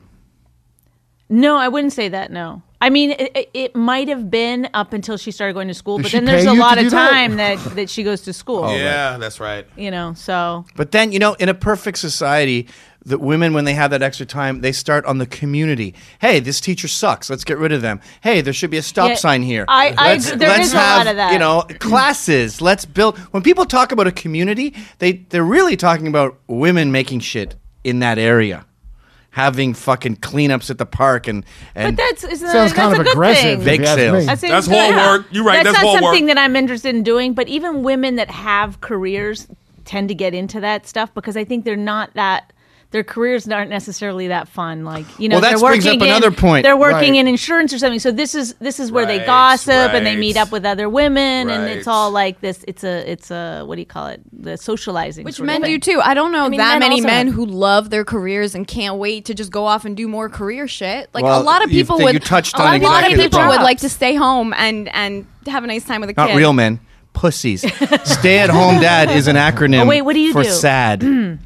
No, I wouldn't say that. No, I mean it might have been up until she started going to school, Does but she then there's pay a you to lot do of that? time that she goes to school. Yeah, that's right. You know, so But then, in a perfect society, the women, when they have that extra time, they start on the community. Hey, this teacher sucks. Let's get rid of them. Hey, there should be a stop Yeah, sign here. there is a lot of that. Classes. Let's build. When people talk about a community, they're really talking about women making shit in that area. Having fucking cleanups at the park and but that's Sounds kind a of good aggressive. thing. if you Bake ask sales. me. I think That's it's whole good. work. You're right, that's not whole something work. that I'm interested in doing. But even women that have careers tend to get into that stuff because I think they're not that. Their careers aren't necessarily that fun. Like Well, that they're brings working up another point. They're working Right. in insurance or something. So this is where they Right, gossip and they right. meet up with other women, and it's Right. all like this. It's a what do you call it? The socializing. Which sort of men thing. do too. I don't know I mean, that men many also men have- who love their careers and can't wait to just go off and do more career shit. Like Well, a lot of you people think would. you touched a on lot of exactly the people problem. would like to stay home and have a nice time with a kid. not real men, pussies. Stay-at-home dad is an acronym. Oh, wait, what do you for do? SAD.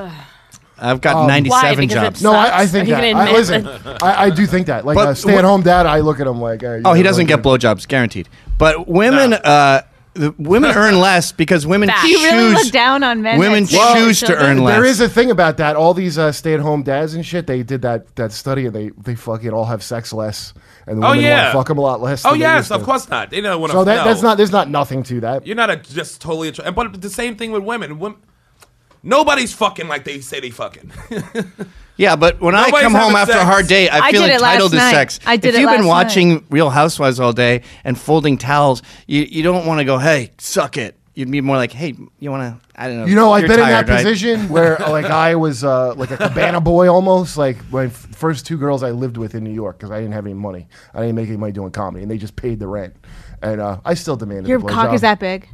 I've got Why? 97 Because jobs. it No, I sucks. think Are you that. gonna admit Listen, I do think that. Like But a stay-at-home dad, I look at him like, Oh, he doesn't get blowjobs, guaranteed. But women, the women earn less because women Do choose. you really look down on men? Women that stay choose with to earn children? less. There is a thing about that. All these stay-at-home dads and shit, they did that study, and they fucking all have sex less, and the Oh, women yeah. want to fuck them a lot less. Oh than they yes, used to. of course not. They don't want to. So that's not. There's not nothing to that. You're not just totally. But the same thing with women. Nobody's fucking like they say they fucking. Yeah, but when I Nobody's come home having after sex. a hard day, I I feel did it entitled to last night. sex. I did if it you've been last watching Real Housewives all day and folding towels, you don't want to go, hey, suck it. You'd be more like, hey, you want to, I don't know. You know, I've you're been tired, in that right? position where, like, I was like a cabana boy almost. Like, my first two girls I lived with in New York because I didn't have any money. I didn't make any money doing comedy, and they just paid the rent. And I still demanded Your the cock blowjob. is that big?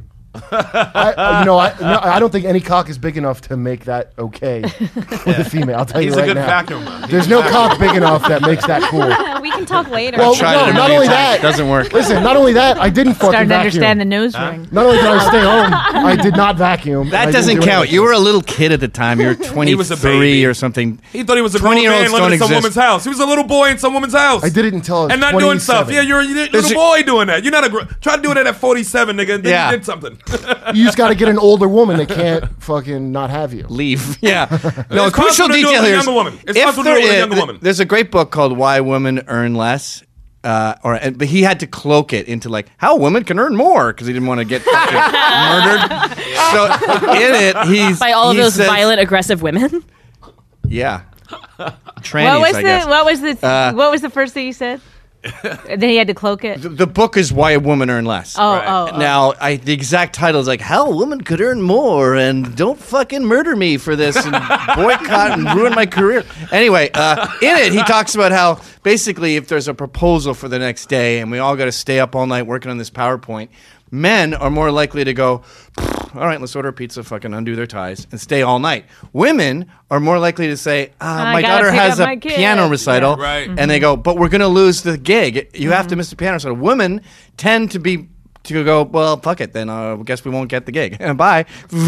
I don't think any cock is big enough to make that okay with a female. I'll tell He's you a right good now. vacuum man. There's no cock big enough that makes that cool. We can talk later. Well, Tried no, it a not million only times. that. Doesn't work. Listen, not only that, I didn't fucking Starting to vacuum. understand the nose ring. Not only did I stay home, I did not vacuum. I That didn't doesn't do count. anything. You were a little kid at the time. You were 23 was a baby. or something. He thought he was a grown 20-year-olds man living don't in some exist. woman's house. He was a little boy in some woman's house. I did it until I was and not doing stuff. 27. Yeah, you're a little boy doing that. You're not try to do it at 47, nigga. Then Yeah. you did something. You just got to get an older woman that can't fucking not have you. Leave. Yeah. No, a It's crucial possible to do it detail with a here is younger woman. It's if possible to do it there with a is- younger woman. There's a great book called Why Women Earn Less. But he had to cloak it into like how women can earn more because he didn't want to get fucking murdered. So in it, he's By all of he those says- violent, aggressive women. Yeah, trannies. I guess. What was the first thing you said? And then he had to cloak it. The book is Why Women Earn Less. Oh. Now, the exact title is like how a woman could earn more, and don't fucking murder me for this, and boycott and ruin my career. Anyway, in it, he talks about how basically if there's a proposal for the next day, and we all got to stay up all night working on this PowerPoint, men are more likely to go, all right, let's order a pizza, fucking undo their ties, and stay all night. Women are more likely to say, I my gotta daughter pick has up a my kid. piano recital, Yeah. Right. and they go, but we're going to lose the gig. You have to miss the piano recital. Women tend to go, well, fuck it, then I guess we won't get the gig. Bye.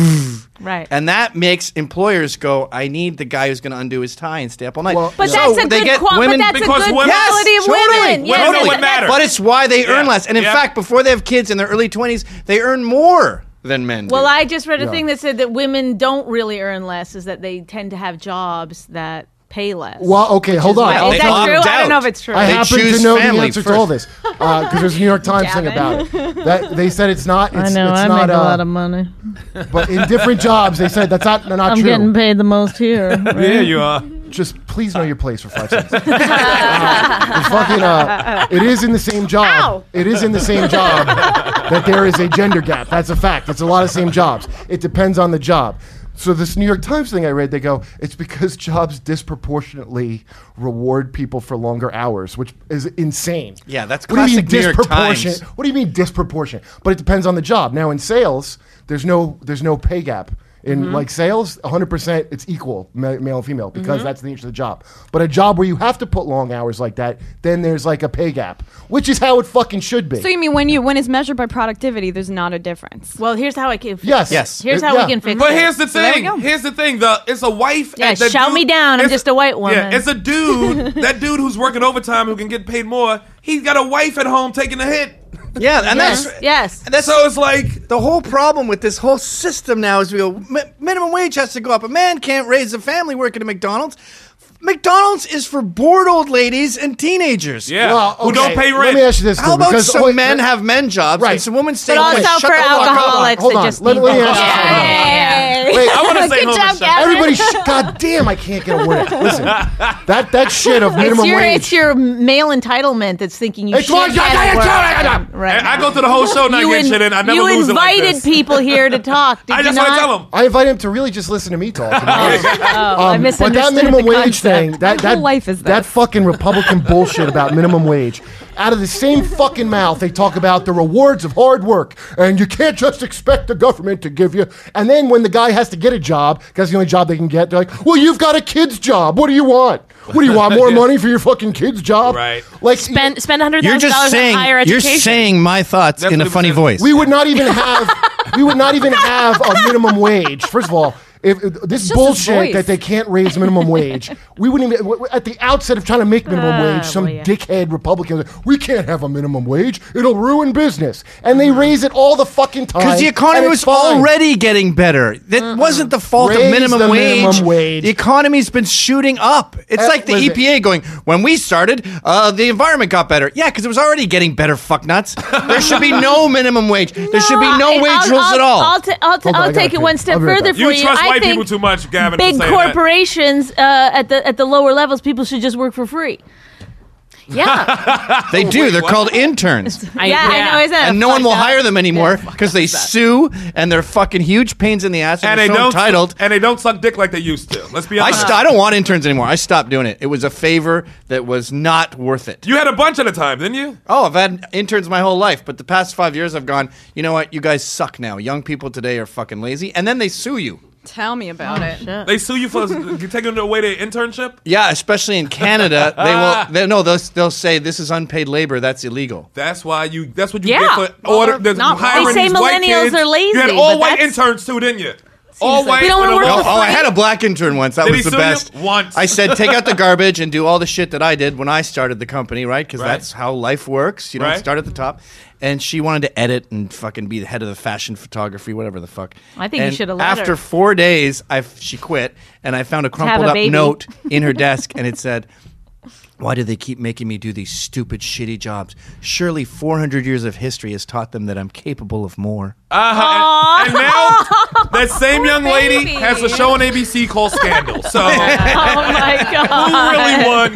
Right. And that makes employers go, I need the guy who's going to undo his tie and stay up all night. Well, But So that's a they good get but women that's a because good women- quality of Yes, women. totally. Yes, Women know but what matters. But it's why they earn Yeah. less. And in Yeah. fact, before they have kids in their early 20s, they earn more than men do. Well, I just read a Yeah. thing that said that women don't really earn less, is that they tend to have jobs that pay less. Well, okay, hold on. why I'll Is they tell that you. true? opt I don't know out. if it's true. I They happen choose to know the family answer to all this because there's a New York Times thing about it. That they said it's not. It's, it's not, money. But in different jobs, they said that's not true. paid the most here. Yeah, you are. Just please know your place for 5 seconds. It is in the same job. Ow! It is in the same job that there is a gender gap. That's a fact. It's a lot of same jobs. It depends on the job. So this New York Times thing I read, they go, it's because jobs disproportionately reward people for longer hours, which is insane. Yeah, that's What do you mean classic New York disproportionate? Times. What do you mean disproportionate? But it depends on the job. Now in sales, there's no pay gap In like sales, 100% it's equal, male and female, because that's the nature of the job. But a job where you have to put long hours like that, then there's like a pay gap, which is how it fucking should be. So you mean when it's measured by productivity, there's not a difference? Well, here's how I can fix Yes. it. Yes. Here's how Yeah. we can fix But it. here's the there we thing. go. Here's the thing. It's a wife. Yeah, and the shout dude- me down. I'm it's- just a white woman. Yeah, it's a dude. That dude who's working overtime who can get paid more. He's got a wife at home taking a hit. Yeah, and Yes. that's Yes. that's So it's like, the whole problem with this whole system now is we go, minimum wage has to go up. A man can't raise a family working at McDonald's. McDonald's is for bored old ladies and teenagers. yeah, Well, who don't okay, pay Let rent. me ask you this. How though, about because- some wait, men have men jobs Right. and some women stay But home and also shut for the fuck up? alcoholics Hold that on. just Let need me to- ask you something. Yay. Wait, I want to say Good home job, and shut- Gavin. everybody, God damn, I can't get a word. Listen, that shit of minimum wage. It's your male entitlement that's thinking you It's should my- get yeah, it yeah, yeah, where- yeah. right. I go through the whole show not getting shit in. I never you lose it like invited this. people here to talk. Did I you just not? want to tell him. I invite him to really just listen to me talk. to be honest. I But misunderstood that minimum the wage concept. thing, that whole life is that this. fucking Republican bullshit about minimum wage. Out of the same fucking mouth, they talk about the rewards of hard work, and you can't just expect the government to give you. And then when the guy has to get a job, because the only job they can get, they're like, "Well, you've got a kid's job. What do you want? What do you want? More money for your fucking kid's job?" Right. Like Spend $100,000 You're just on saying higher education. you're saying my thoughts That's in what a he funny said. voice. we would not even have a minimum wage. First of all, if this just his bullshit voice. that they can't raise minimum wage, we wouldn't even at the outset of trying to make minimum wage. Some well, yeah. dickhead Republican, we can't have a minimum wage. It'll ruin business, and they raise it all the fucking time. Because the economy and was it's fine. already getting better. That wasn't the fault Raise of minimum the wage. minimum wage. The economy's been shooting up. It's like the listen. EPA going, when we started, the environment got better. Yeah, because it was already getting better, fucknuts. There should be no minimum wage. There should be no and wage rules at all. I'll Hold on, I I'll gotta take it pee. one step I'll be right further back. for You you. trust I white think people too much, Gavin. big to say corporations at the lower levels, people should just work for free. Yeah. They do. They're what? called interns. I know, isn't that And no one will fucked up? hire them anymore because they sue and they're fucking huge pains in the ass and, And they're so entitled. and they don't suck dick like they used to. Let's be honest. I don't want interns anymore. I stopped doing it. It was a favor that was not worth it. You had a bunch at a time, didn't you? Oh, I've had interns my whole life, but the past 5 years I've gone, you know what? You guys suck now. Young people today are fucking lazy. And then they sue you. Tell me about it. Shit. They sue you for taking away their internship. Yeah, especially in Canada, they'll say this is unpaid labor. That's illegal. That's why you. That's what you Yeah. get for order. they're not wrong. Hiring They say these white millennials kids. are lazy, You had all but white that's- interns too, didn't you? All like- white. We don't with a wanna work low- for I had a black intern once. That Did was he the sue you? best. Once. I said, take out the garbage and do all the shit that I did when I started the company, right? Because Right. that's how life works. You don't Right. start at the top. And she wanted to edit and fucking be the head of the fashion photography, whatever the fuck. I think you And shoulda let her. After 4 days, she quit, and I found a have crumpled a up baby. note in her desk, and it said, "Why do they keep making me do these stupid, shitty jobs? Surely 400 years of history has taught them that I'm capable of more." And now that same young lady baby. has a show on ABC called Scandal. So Oh my who god! really won,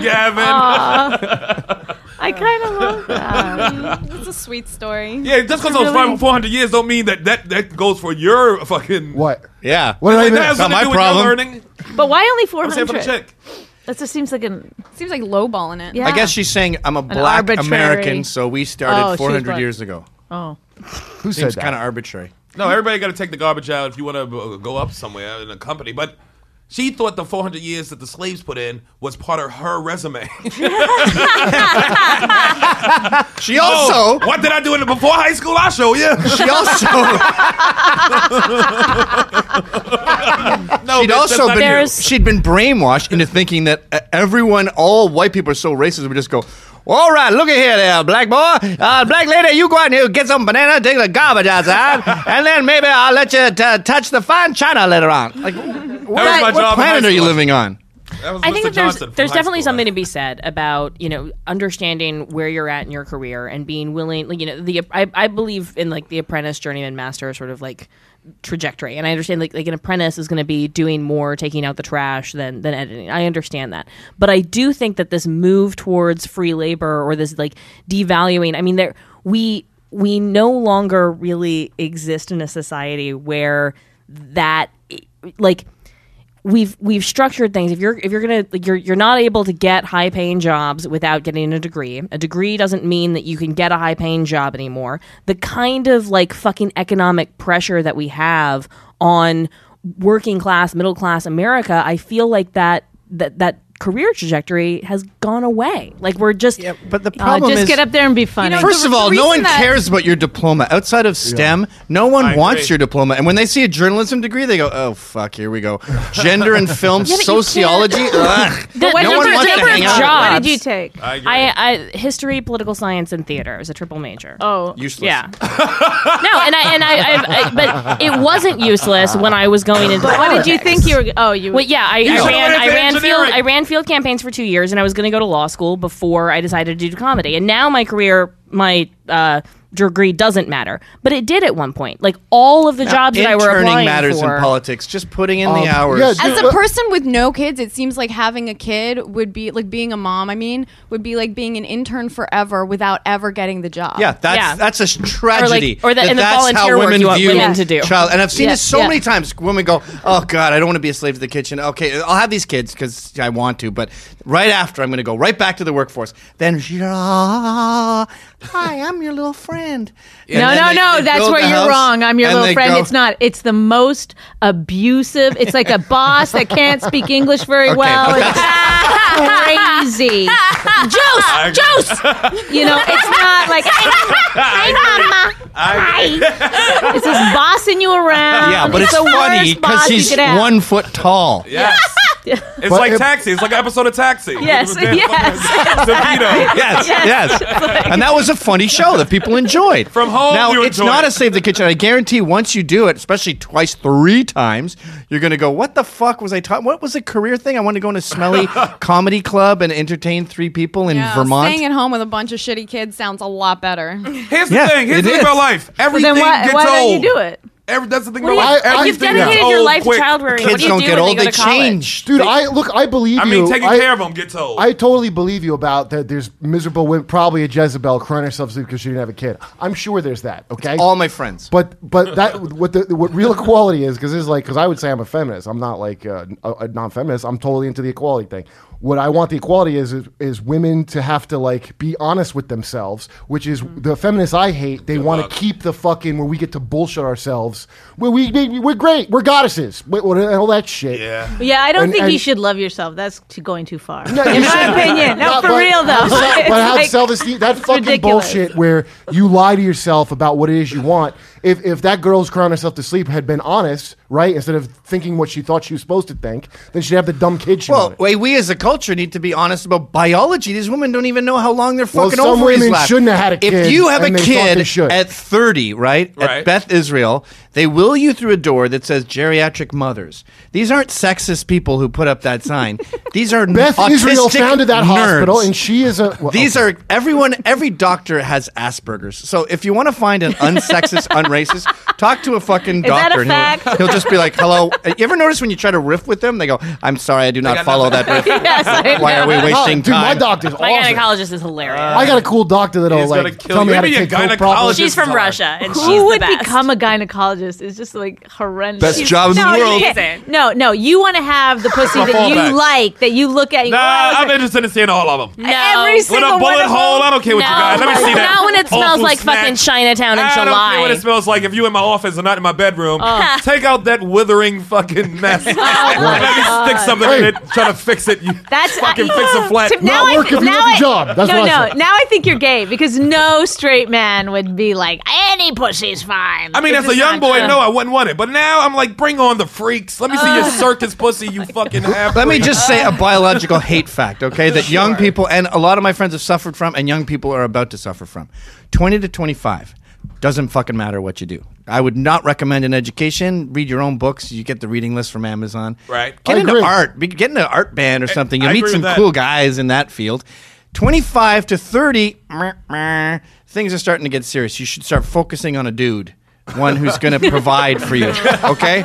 Gavin? I kind of love that. It's a sweet story. Yeah, just because I was Really? 400 years don't mean that goes for your fucking. What? Yeah. What did I That miss? has Not nothing my to do with your problem. learning. But why only I'm saying for the 400? chick. That just seems like an Seems like lowballing it. Yeah. I guess she's saying I'm a black arbitrary- American, so we Oh, started she's 400 black. years ago. oh. Who said Seems that? kind of arbitrary. No, everybody got to take the garbage out if you want to go up somewhere in a company. But she thought the 400 years that the slaves put in was part of her resume. She also, What did I do in it before high school? I'll show you. she also, No, she'd bitch, also that's not been, you. she'd been brainwashed into thinking that everyone, all white people are so racist, would just go, all right, look at here there, black boy. Black lady, you go out here, get some banana, take the garbage outside, and then maybe I'll let you touch the fine china later on. Like, That was my what job in planet high are you school. living on? That was I think Mr. that there's Johnson from there's high definitely school. something to be said about understanding where you're at in your career and being willing. Like, I believe in like the apprentice, journeyman, master sort of like trajectory, and I understand like an apprentice is going to be doing more, taking out the trash than editing. I understand that, but I do think that this move towards free labor or this like devaluing. I mean, we no longer really exist in a society where that like. We've structured things. If you're gonna like you're not able to get high paying jobs without getting a degree. A degree doesn't mean that you can get a high paying job anymore. The kind of like fucking economic pressure that we have on working class, middle class America, I feel like that career trajectory has gone away. Like we're just but the problem just is, get up there and be funny. first of all, the no one reason that- cares about your diploma outside of STEM. No one wants your diploma, and when they see a journalism degree, they go, "Oh fuck, here we go." Gender and film, but you sociology. Ugh. The No one wants to hang out. jobs. What did you take? I history, political science, and theater as a triple major. Oh, Useless. Yeah. No, but it wasn't useless when I was going into. what did you think you were? Oh, you. Well, yeah, I ran field campaigns for 2 years, and I was going to go to law school before I decided to do comedy. And now my career, my degree doesn't matter, but it did at one point. Like all of the jobs that I were Interning applying matters for. in politics. Just putting in the hours. yeah, As a person with no kids, it seems like having a kid would be like being a mom. I mean, would be like being an intern forever without ever getting the job. Yeah, that's a tragedy. Or the that's volunteer how work women you want view women to do. Child, and I've seen this so Yeah. many times. Women go, "Oh God, I don't want to be a slave to the kitchen. Okay, I'll have these kids because I want to, but right after, I'm going to go right back to the workforce." Then, hi, I'm your little friend. And No, then no, they no. That's build where the you're house, wrong. I'm your and little they friend. go- It's not. It's the most abusive. It's like a boss that can't speak English very Okay, well. but It's crazy. Juice. You know, it's not like, hi, mama. Hi. It's just bossing you around. Yeah, but it's the funny worst boss because you he's could have. 1 foot tall. Yes. It's But like if- Taxi. It's like an episode of Taxi. Yes, yes. DeVito. Yes. And that was a funny show that people enjoyed. From home, now, you it's enjoy not it. a Save the Kitchen. I guarantee once you do it, especially twice, 3 times, you're going to go, what the fuck was I talking? What was a career thing? I want to go in a smelly comedy club and entertain 3 people in Yeah, Vermont. Staying at home with a bunch of shitty kids sounds a lot better. Here's the Yeah, thing. Here's it the thing is. about life. Well, Everything then why gets don't old. you do it? That's the thing What about do life. you- Everything You've dedicated gets your old life quick. to child rearing. What Kids do you don't do get when old, they they go to college? change. Dude, I believe I you. mean, taking care of them gets old. I totally believe you about that. There's miserable women, probably a Jezebel crying herself asleep because she didn't have a kid. I'm sure there's that. Okay, All my friends. But that what real equality is, because I would say I'm a feminist. I'm not like a non-feminist. I'm totally into the equality thing. What I want the equality is women to have to like be honest with themselves, which is the feminists I hate. They want to keep the fucking where we get to bullshit ourselves. Well, we're great. We're goddesses. All that shit. Yeah. Yeah, I don't And- think you and- should love yourself. That's going too far. No, in you my should- opinion. No, for but- real though. But It's have like- self-esteem. That fucking ridiculous. bullshit where you lie to yourself about what it is you want. If that girl's crying herself to sleep had been honest, right, instead of thinking what she thought she was supposed to think, then she'd have the dumb kid she Well, wanted. we as a culture need to be honest about biology. These women don't even know how long their Well, fucking some ovaries women last. shouldn't have had a kid, If you have a and they thought they kid should. at 30, right, Right. at Beth Israel, they wheel you through a door that says geriatric mothers. These aren't sexist people who put up that sign. These are Beth autistic Israel founded that nerds. hospital, and she is a. Well, These okay. are every doctor has Asperger's. So if you want to find an unsexist, unracist, talk to a fucking that doctor. a and fact? he'll just be like, "Hello." You ever notice when you try to riff with them, they go, "I'm sorry, I do not got follow nothing. that riff." Yes, I Why are we know. wasting Dude, my time? doctor's My awesome. gynecologist is hilarious. I got a cool doctor that'll He's gonna like kill tell you. me how to Maybe a take coke properly. gynecologist. She's from Who Russia, and she's Who would the best. become a gynecologist is just like horrendous. Best She's- job in the no, world. you can't- No, you want to have the pussy that fallback. you like, that you look at. And you Nah, go, "Oh, I'm interested in seeing all of them. No. Every With single a one bullet of hole, them. I don't care what you guys. Let me see that. Not when it smells awful like snack. fucking Chinatown in I don't care what July. it smells like. If you in my office and not in my bedroom, take out that withering fucking mess. Let me stick something in it, try to fix it. You That's fucking fix a flat. Tip, Not work if you have a job. That's no, what I no. said. Now I think you're gay because no straight man would be like any pussy's fine. I mean, It's as a just young not boy, true. no, I wouldn't want it. But now I'm like, bring on the freaks. Let me see your circus pussy, you fucking half. Let me just say a biological hate fact, okay, that young people, and a lot of my friends have suffered from, and young people are about to suffer from. 20 to 25. Doesn't fucking matter what you do. I would not recommend an education. Read your own books. You get the reading list from Amazon. Right. Get I into agree. art. Get into an art band or something. You'll I meet agree some with that. cool guys in that field. 25 to 30, things are starting to get serious. You should start focusing on a dude. One who's going to provide for you. Okay?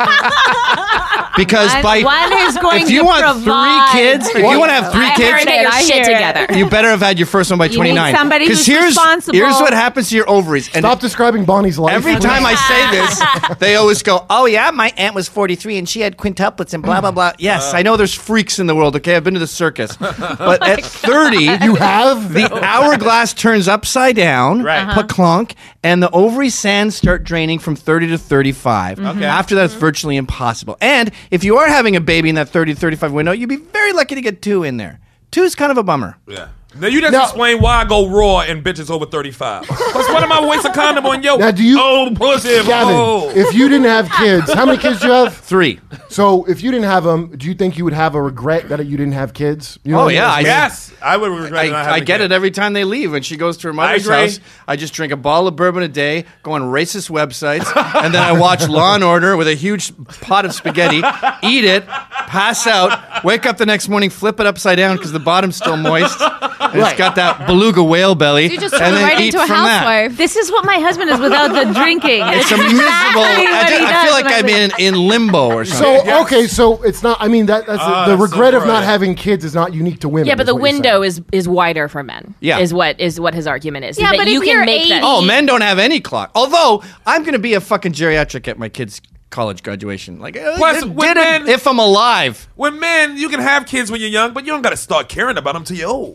Because One who's going if you to want provide 3 kids, for if you you. want to have 3 I kids, heard it. Get your shit together. you better have had your first one by You need 29. somebody 'Cause who's here's responsible. what happens to your ovaries. And Stop describing Bonnie's life. every please. time I say this, they always go, "Oh yeah, my aunt was 43 and she had quintuplets and blah blah blah." Yes, I know there's freaks in the world. Okay, I've been to the circus, but at 30, You have the hourglass turns upside down, Right. clunk, and the ovary sands start draining meaning from 30 to 35. Okay. After that, it's virtually impossible. And if you are having a baby in that 30 to 35 window, you'd be very lucky to get 2 in there. 2 is kind of a bummer. Yeah. Now you just explain why I go raw and bitches over 35. Because what am I waste a condom on yo? Now, do you, pussy. Gavin, if you didn't have kids, how many kids do you have? 3. So if you didn't have them, do you think you would have a regret that you didn't have kids? You know Oh, what I mean? yeah. Yes, I would regret not having I get kids. it every time they leave. When she goes to her mother's agree. house, I just drink a bottle of bourbon a day, go on racist websites, and then I watch Law and Order with a huge pot of spaghetti, eat it, pass out, wake up the next morning, flip it upside down because the bottom's still moist, and it's got that beluga whale belly, You just and turn then right eat into a from that. housewife. This is what my husband is without the drinking. It's a miserable. I feel like I'm in limbo or something. So okay, so it's not. I mean, that's the that's regret so of not right. having kids is not unique to women. Yeah, but is the what you're window saying. is wider for men. Yeah. is what his argument is. Yeah, that but you if can you're make that. 80 Oh, men don't have any clock. Although I'm going to be a fucking geriatric at my kids' college graduation. Like, Plus, did with it men- if I'm alive. With men, you can have kids when you're young, but you don't got to start caring about them till you're old.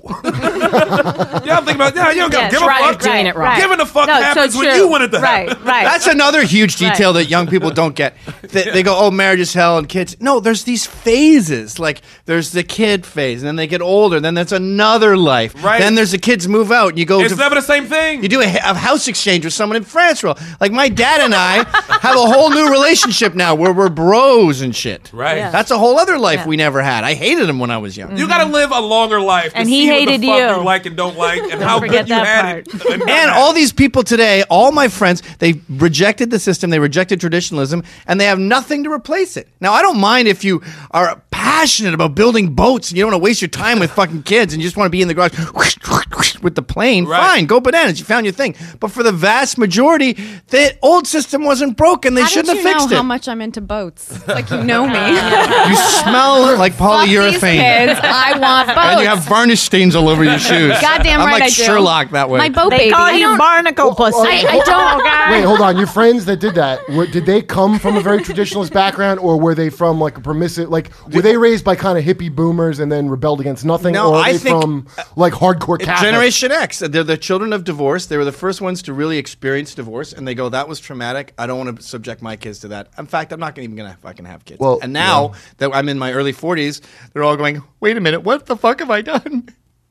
Y'all think about that. You don't got to Yes, give a right, fuck. doing it wrong. Giving a fuck No, so happens when true. you want it to Right, happen. right. That's another huge detail that young people don't get. They go, oh, marriage is hell and kids. No, there's these phases. Like, there's the kid phase, and then they get older. Then there's another life. Right. Then there's the kids move out, and you go It's to... never the same thing. You do a house exchange with someone in France. Like, my dad and I have a whole new relationship now where we're bros and shit. Right. Yeah. That's a whole other life Yeah. we never had. I hated him when I was young. You got to live a longer life to And he see what hated the fuck you. you like and don't like and how forget good you that had it. part. And all these people today, all my friends, they rejected the system, they rejected traditionalism, and they have nothing to replace it. Now, I don't mind if you are passionate about building boats and you don't want to waste your time with fucking kids and you just want to be in the garage with the plane. Right. Fine, go bananas. You found your thing. But for the vast majority, the old system wasn't broken. They How shouldn't did have you know fixed how it. much I'm into boats? It's like you know me. You smell like Fuck these polyurethane. kids. I want boats. And you have varnish stains all over your shoes. Goddamn I'm right like I do. Sherlock that way. My boat They baby. call I you don't- barnacle pussy. I don't. Wait, hold on. Your friends that did that, did they come from a very traditionalist background, or were they from like a permissive, like were they raised by kind of hippie boomers and then rebelled against nothing, No, or are I they think- from like hardcore Catholic? Generation X. They're the children of divorce. They were the first ones to really experience divorce, and they go, "That was traumatic. I don't want to subject my kids to that." In fact, I'm not even going to fucking have kids. Well, and now that I'm in my early 40s, they're all going, "Wait a minute, what the fuck have I done?"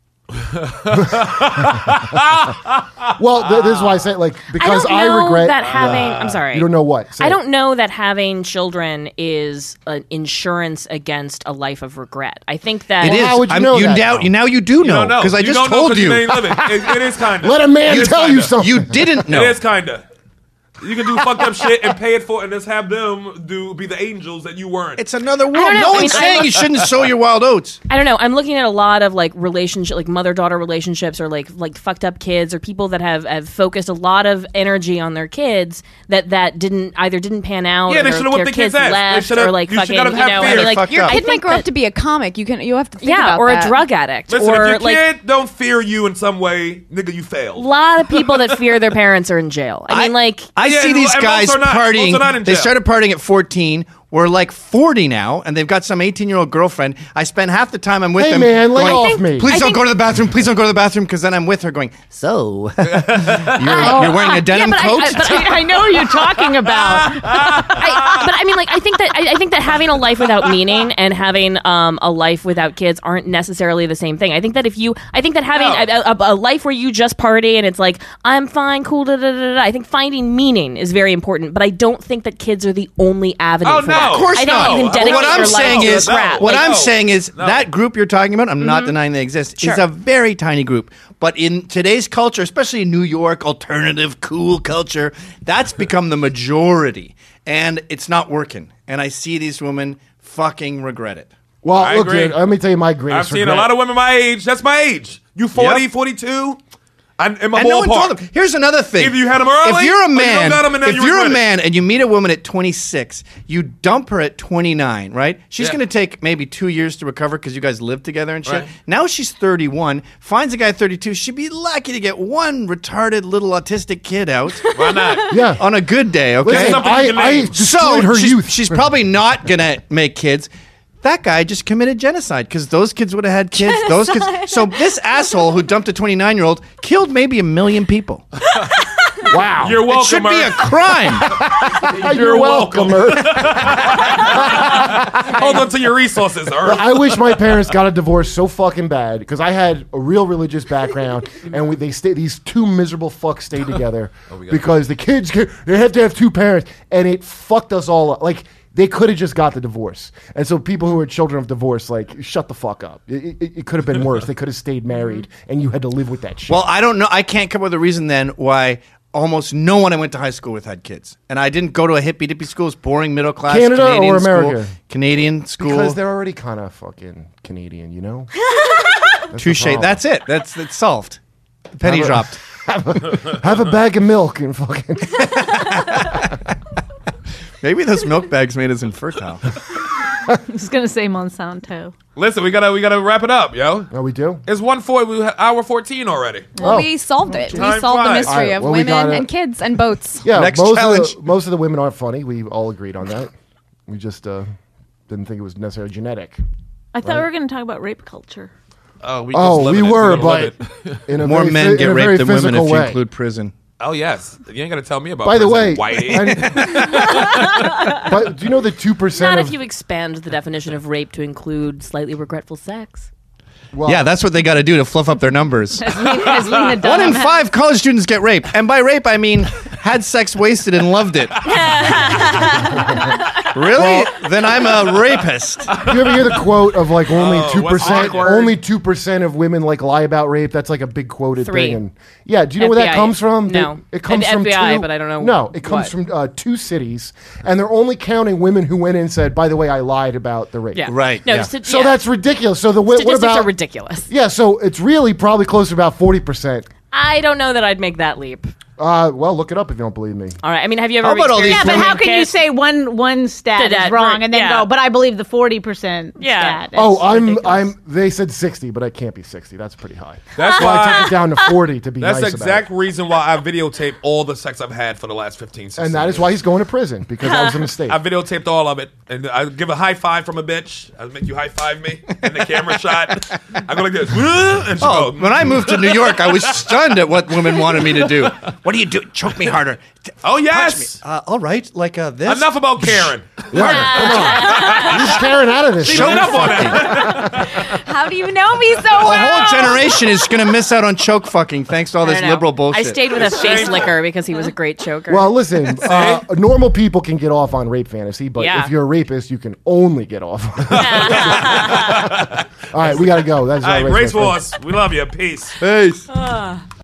Well, this is why I say like because I don't know regret that having. I'm sorry. You don't know what? Say I it. don't know that having children is an insurance against a life of regret. I think that It is. how would you know that, though? now you do You know don't know. because I You just don't know told 'cause you. ain't living. It is kind of. Let a man tell you something. You didn't know. It is kind of. You can do fucked up shit and pay it for it and just have them be the angels that you weren't. It's another world. know. No I mean, one's I saying look- you shouldn't sow your wild oats. I don't know. I'm looking at a lot of like relationship, like mother-daughter relationships, or like fucked up kids, or people that have focused a lot of energy on their kids that didn't pan out. Yeah, or they their- should've whooped their the kid's kids ass. They left, should've- or like you should fucking, gotta you have know, fear. I mean, They like fucked you're, up. I Kid might think grow up that- to be a comic. You have to think yeah, about or that. a drug addict, Listen, or if your like kid don't fear you in some way, nigga, you a failed. lot of people that fear their parents are in jail. I mean, like I Yeah, see and these most guys are not- most partying. are not in They jail. started partying at 14. We're like 40 now, and they've got some 18-year-old girlfriend. I spend half the time I'm with Hey, them. man, lay going, off me. Please I don't think- go to the bathroom. Please don't go to the bathroom, because then I'm with her going, so, you're wearing a denim but coat? I know what you're talking about. but I mean, like, I think that having a life without meaning and having a life without kids aren't necessarily the same thing. I think that having a life where you just party and it's like I'm fine, cool, da da da da. I think finding meaning is very important, but I don't think that kids are the only avenue. Oh, for no. that. Of course I think not. you can But dedicate what I'm your life saying to is, a crap. what Like, I'm no. saying is No. that group you're talking about, I'm not denying they exist, is Sure. a very tiny group. But in today's culture, especially in New York, alternative, cool culture, that's become the majority. And it's not working. And I see these women fucking regret it. Well, I look, agree. dude, let me tell you my I've greatest seen regret. a lot of women my age. That's my age. You 40, Yep. 42. I'm in my And no one told ballpark. them. Here's another thing. Either you had 'em early, if you're or a you don't man, got 'em and now if you you're a regret it. man and you meet a woman at 26, you dump her at 29, right? She's Yeah. going to take maybe 2 years to recover because you guys live together and shit. Right. Now she's 31, finds a guy at 32. She'd be lucky to get one retarded little autistic kid out Why not? Yeah. on a good day. Okay, Listen, something you can I name. destroyed her she's, youth. she's probably not gonna make kids. That guy just committed genocide because those kids would have had kids. Those kids. So this asshole who dumped a 29-year-old killed maybe 1 million people. Wow. You're It welcome. should be a Earth. crime. You're welcome, Earth. Hold on to your resources, Earth. I wish my parents got a divorce so fucking bad because I had a real religious background, and these two miserable fucks stayed together because the kids they have to have two parents, and it fucked us all up. Like they could have just got the divorce, and so people who are children of divorce, like shut the fuck up. It could have been worse. They could have stayed married, and you had to live with that shit. Well, I don't know. I can't come up with a reason then why almost no one I went to high school with had kids. And I didn't go to a hippie dippy school. It's boring, middle class. Canada Canadian or school. America? Canadian school. because they're already kind of fucking Canadian, you know. Touche. That's it. That's solved. The penny dropped. Have a bag of milk and fucking. Maybe those milk bags made us infertile. I was gonna say Monsanto. Listen, we gotta wrap it up, yo. Oh, we do. It's 1:40. We hour 14 already. Well, we solved it. We Time solved the flies. mystery Alright, of well, we women got it. and kids and boats. Yeah, Next most challenge. of the women aren't funny. We all agreed on that. We just didn't think it was necessarily genetic. I thought we were gonna talk about rape culture. Oh, we were, but in a More very men in get a very raped than women physical if you way. include prison. Oh yes, you ain't gonna tell me about. By the prison, way, whitey. but do you know the 2% Not of if you expand the definition of rape to include slightly regretful sex. well, Yeah, that's what they got to do to fluff up their numbers. Has Lena done 1 in that? 5 college students get raped. And by rape, I mean had sex wasted and loved it. Really? Then I'm a rapist. Do you ever hear the quote of like only Oh, 2%? what's awkward? Only 2% of women like lie about rape. That's like a big quoted 3. thing. And yeah, do you know where that FBI. comes from? No. It comes And from FBI, two, but I don't know No, it comes what. from 2 cities, and they're only counting women who went in and said, "By the way, I lied about the rape." Yeah. Right, No, yeah. So that's ridiculous. So what statistics about are ridiculous. Yeah, so it's really probably close to about 40%. I don't know that I'd make that leap. Well, look it up if you don't believe me. All right. I mean, have you ever? How about all these Yeah, but women how can you kids? say one stat That- is wrong and then yeah. go? But I believe the 40% Yeah. stat. Oh, That's ridiculous. They said 60, but it can't be 60. That's pretty high. That's So I took why. it down to 40 to be That's nice the exact about reason why I videotape all the sex I've had for the last 15, 16 it. And that is years. why he's going to prison, because that was a mistake. I videotaped all of it, and I give a high five from a bitch. I make you high five me in the camera shot. I go like this, and she Oh, goes, when I moved to New York, I was stunned at what women wanted me to do. What do you do? Choke me harder. "Oh Punch me. yes, All right, like this. enough about Karen." Yeah, come on. You're staring out of this. She shit. went up on that. How do you know me so A well? whole generation is going to miss out on choke fucking thanks to all I this don't know. liberal bullshit. I stayed with a face licker because he was a great choker. Well, listen, normal people can get off on rape fantasy, but Yeah. if you're a rapist, you can only get off. All right, we got to go. That's All right, our Grace fantasy. Wars, we love you. Peace. Peace.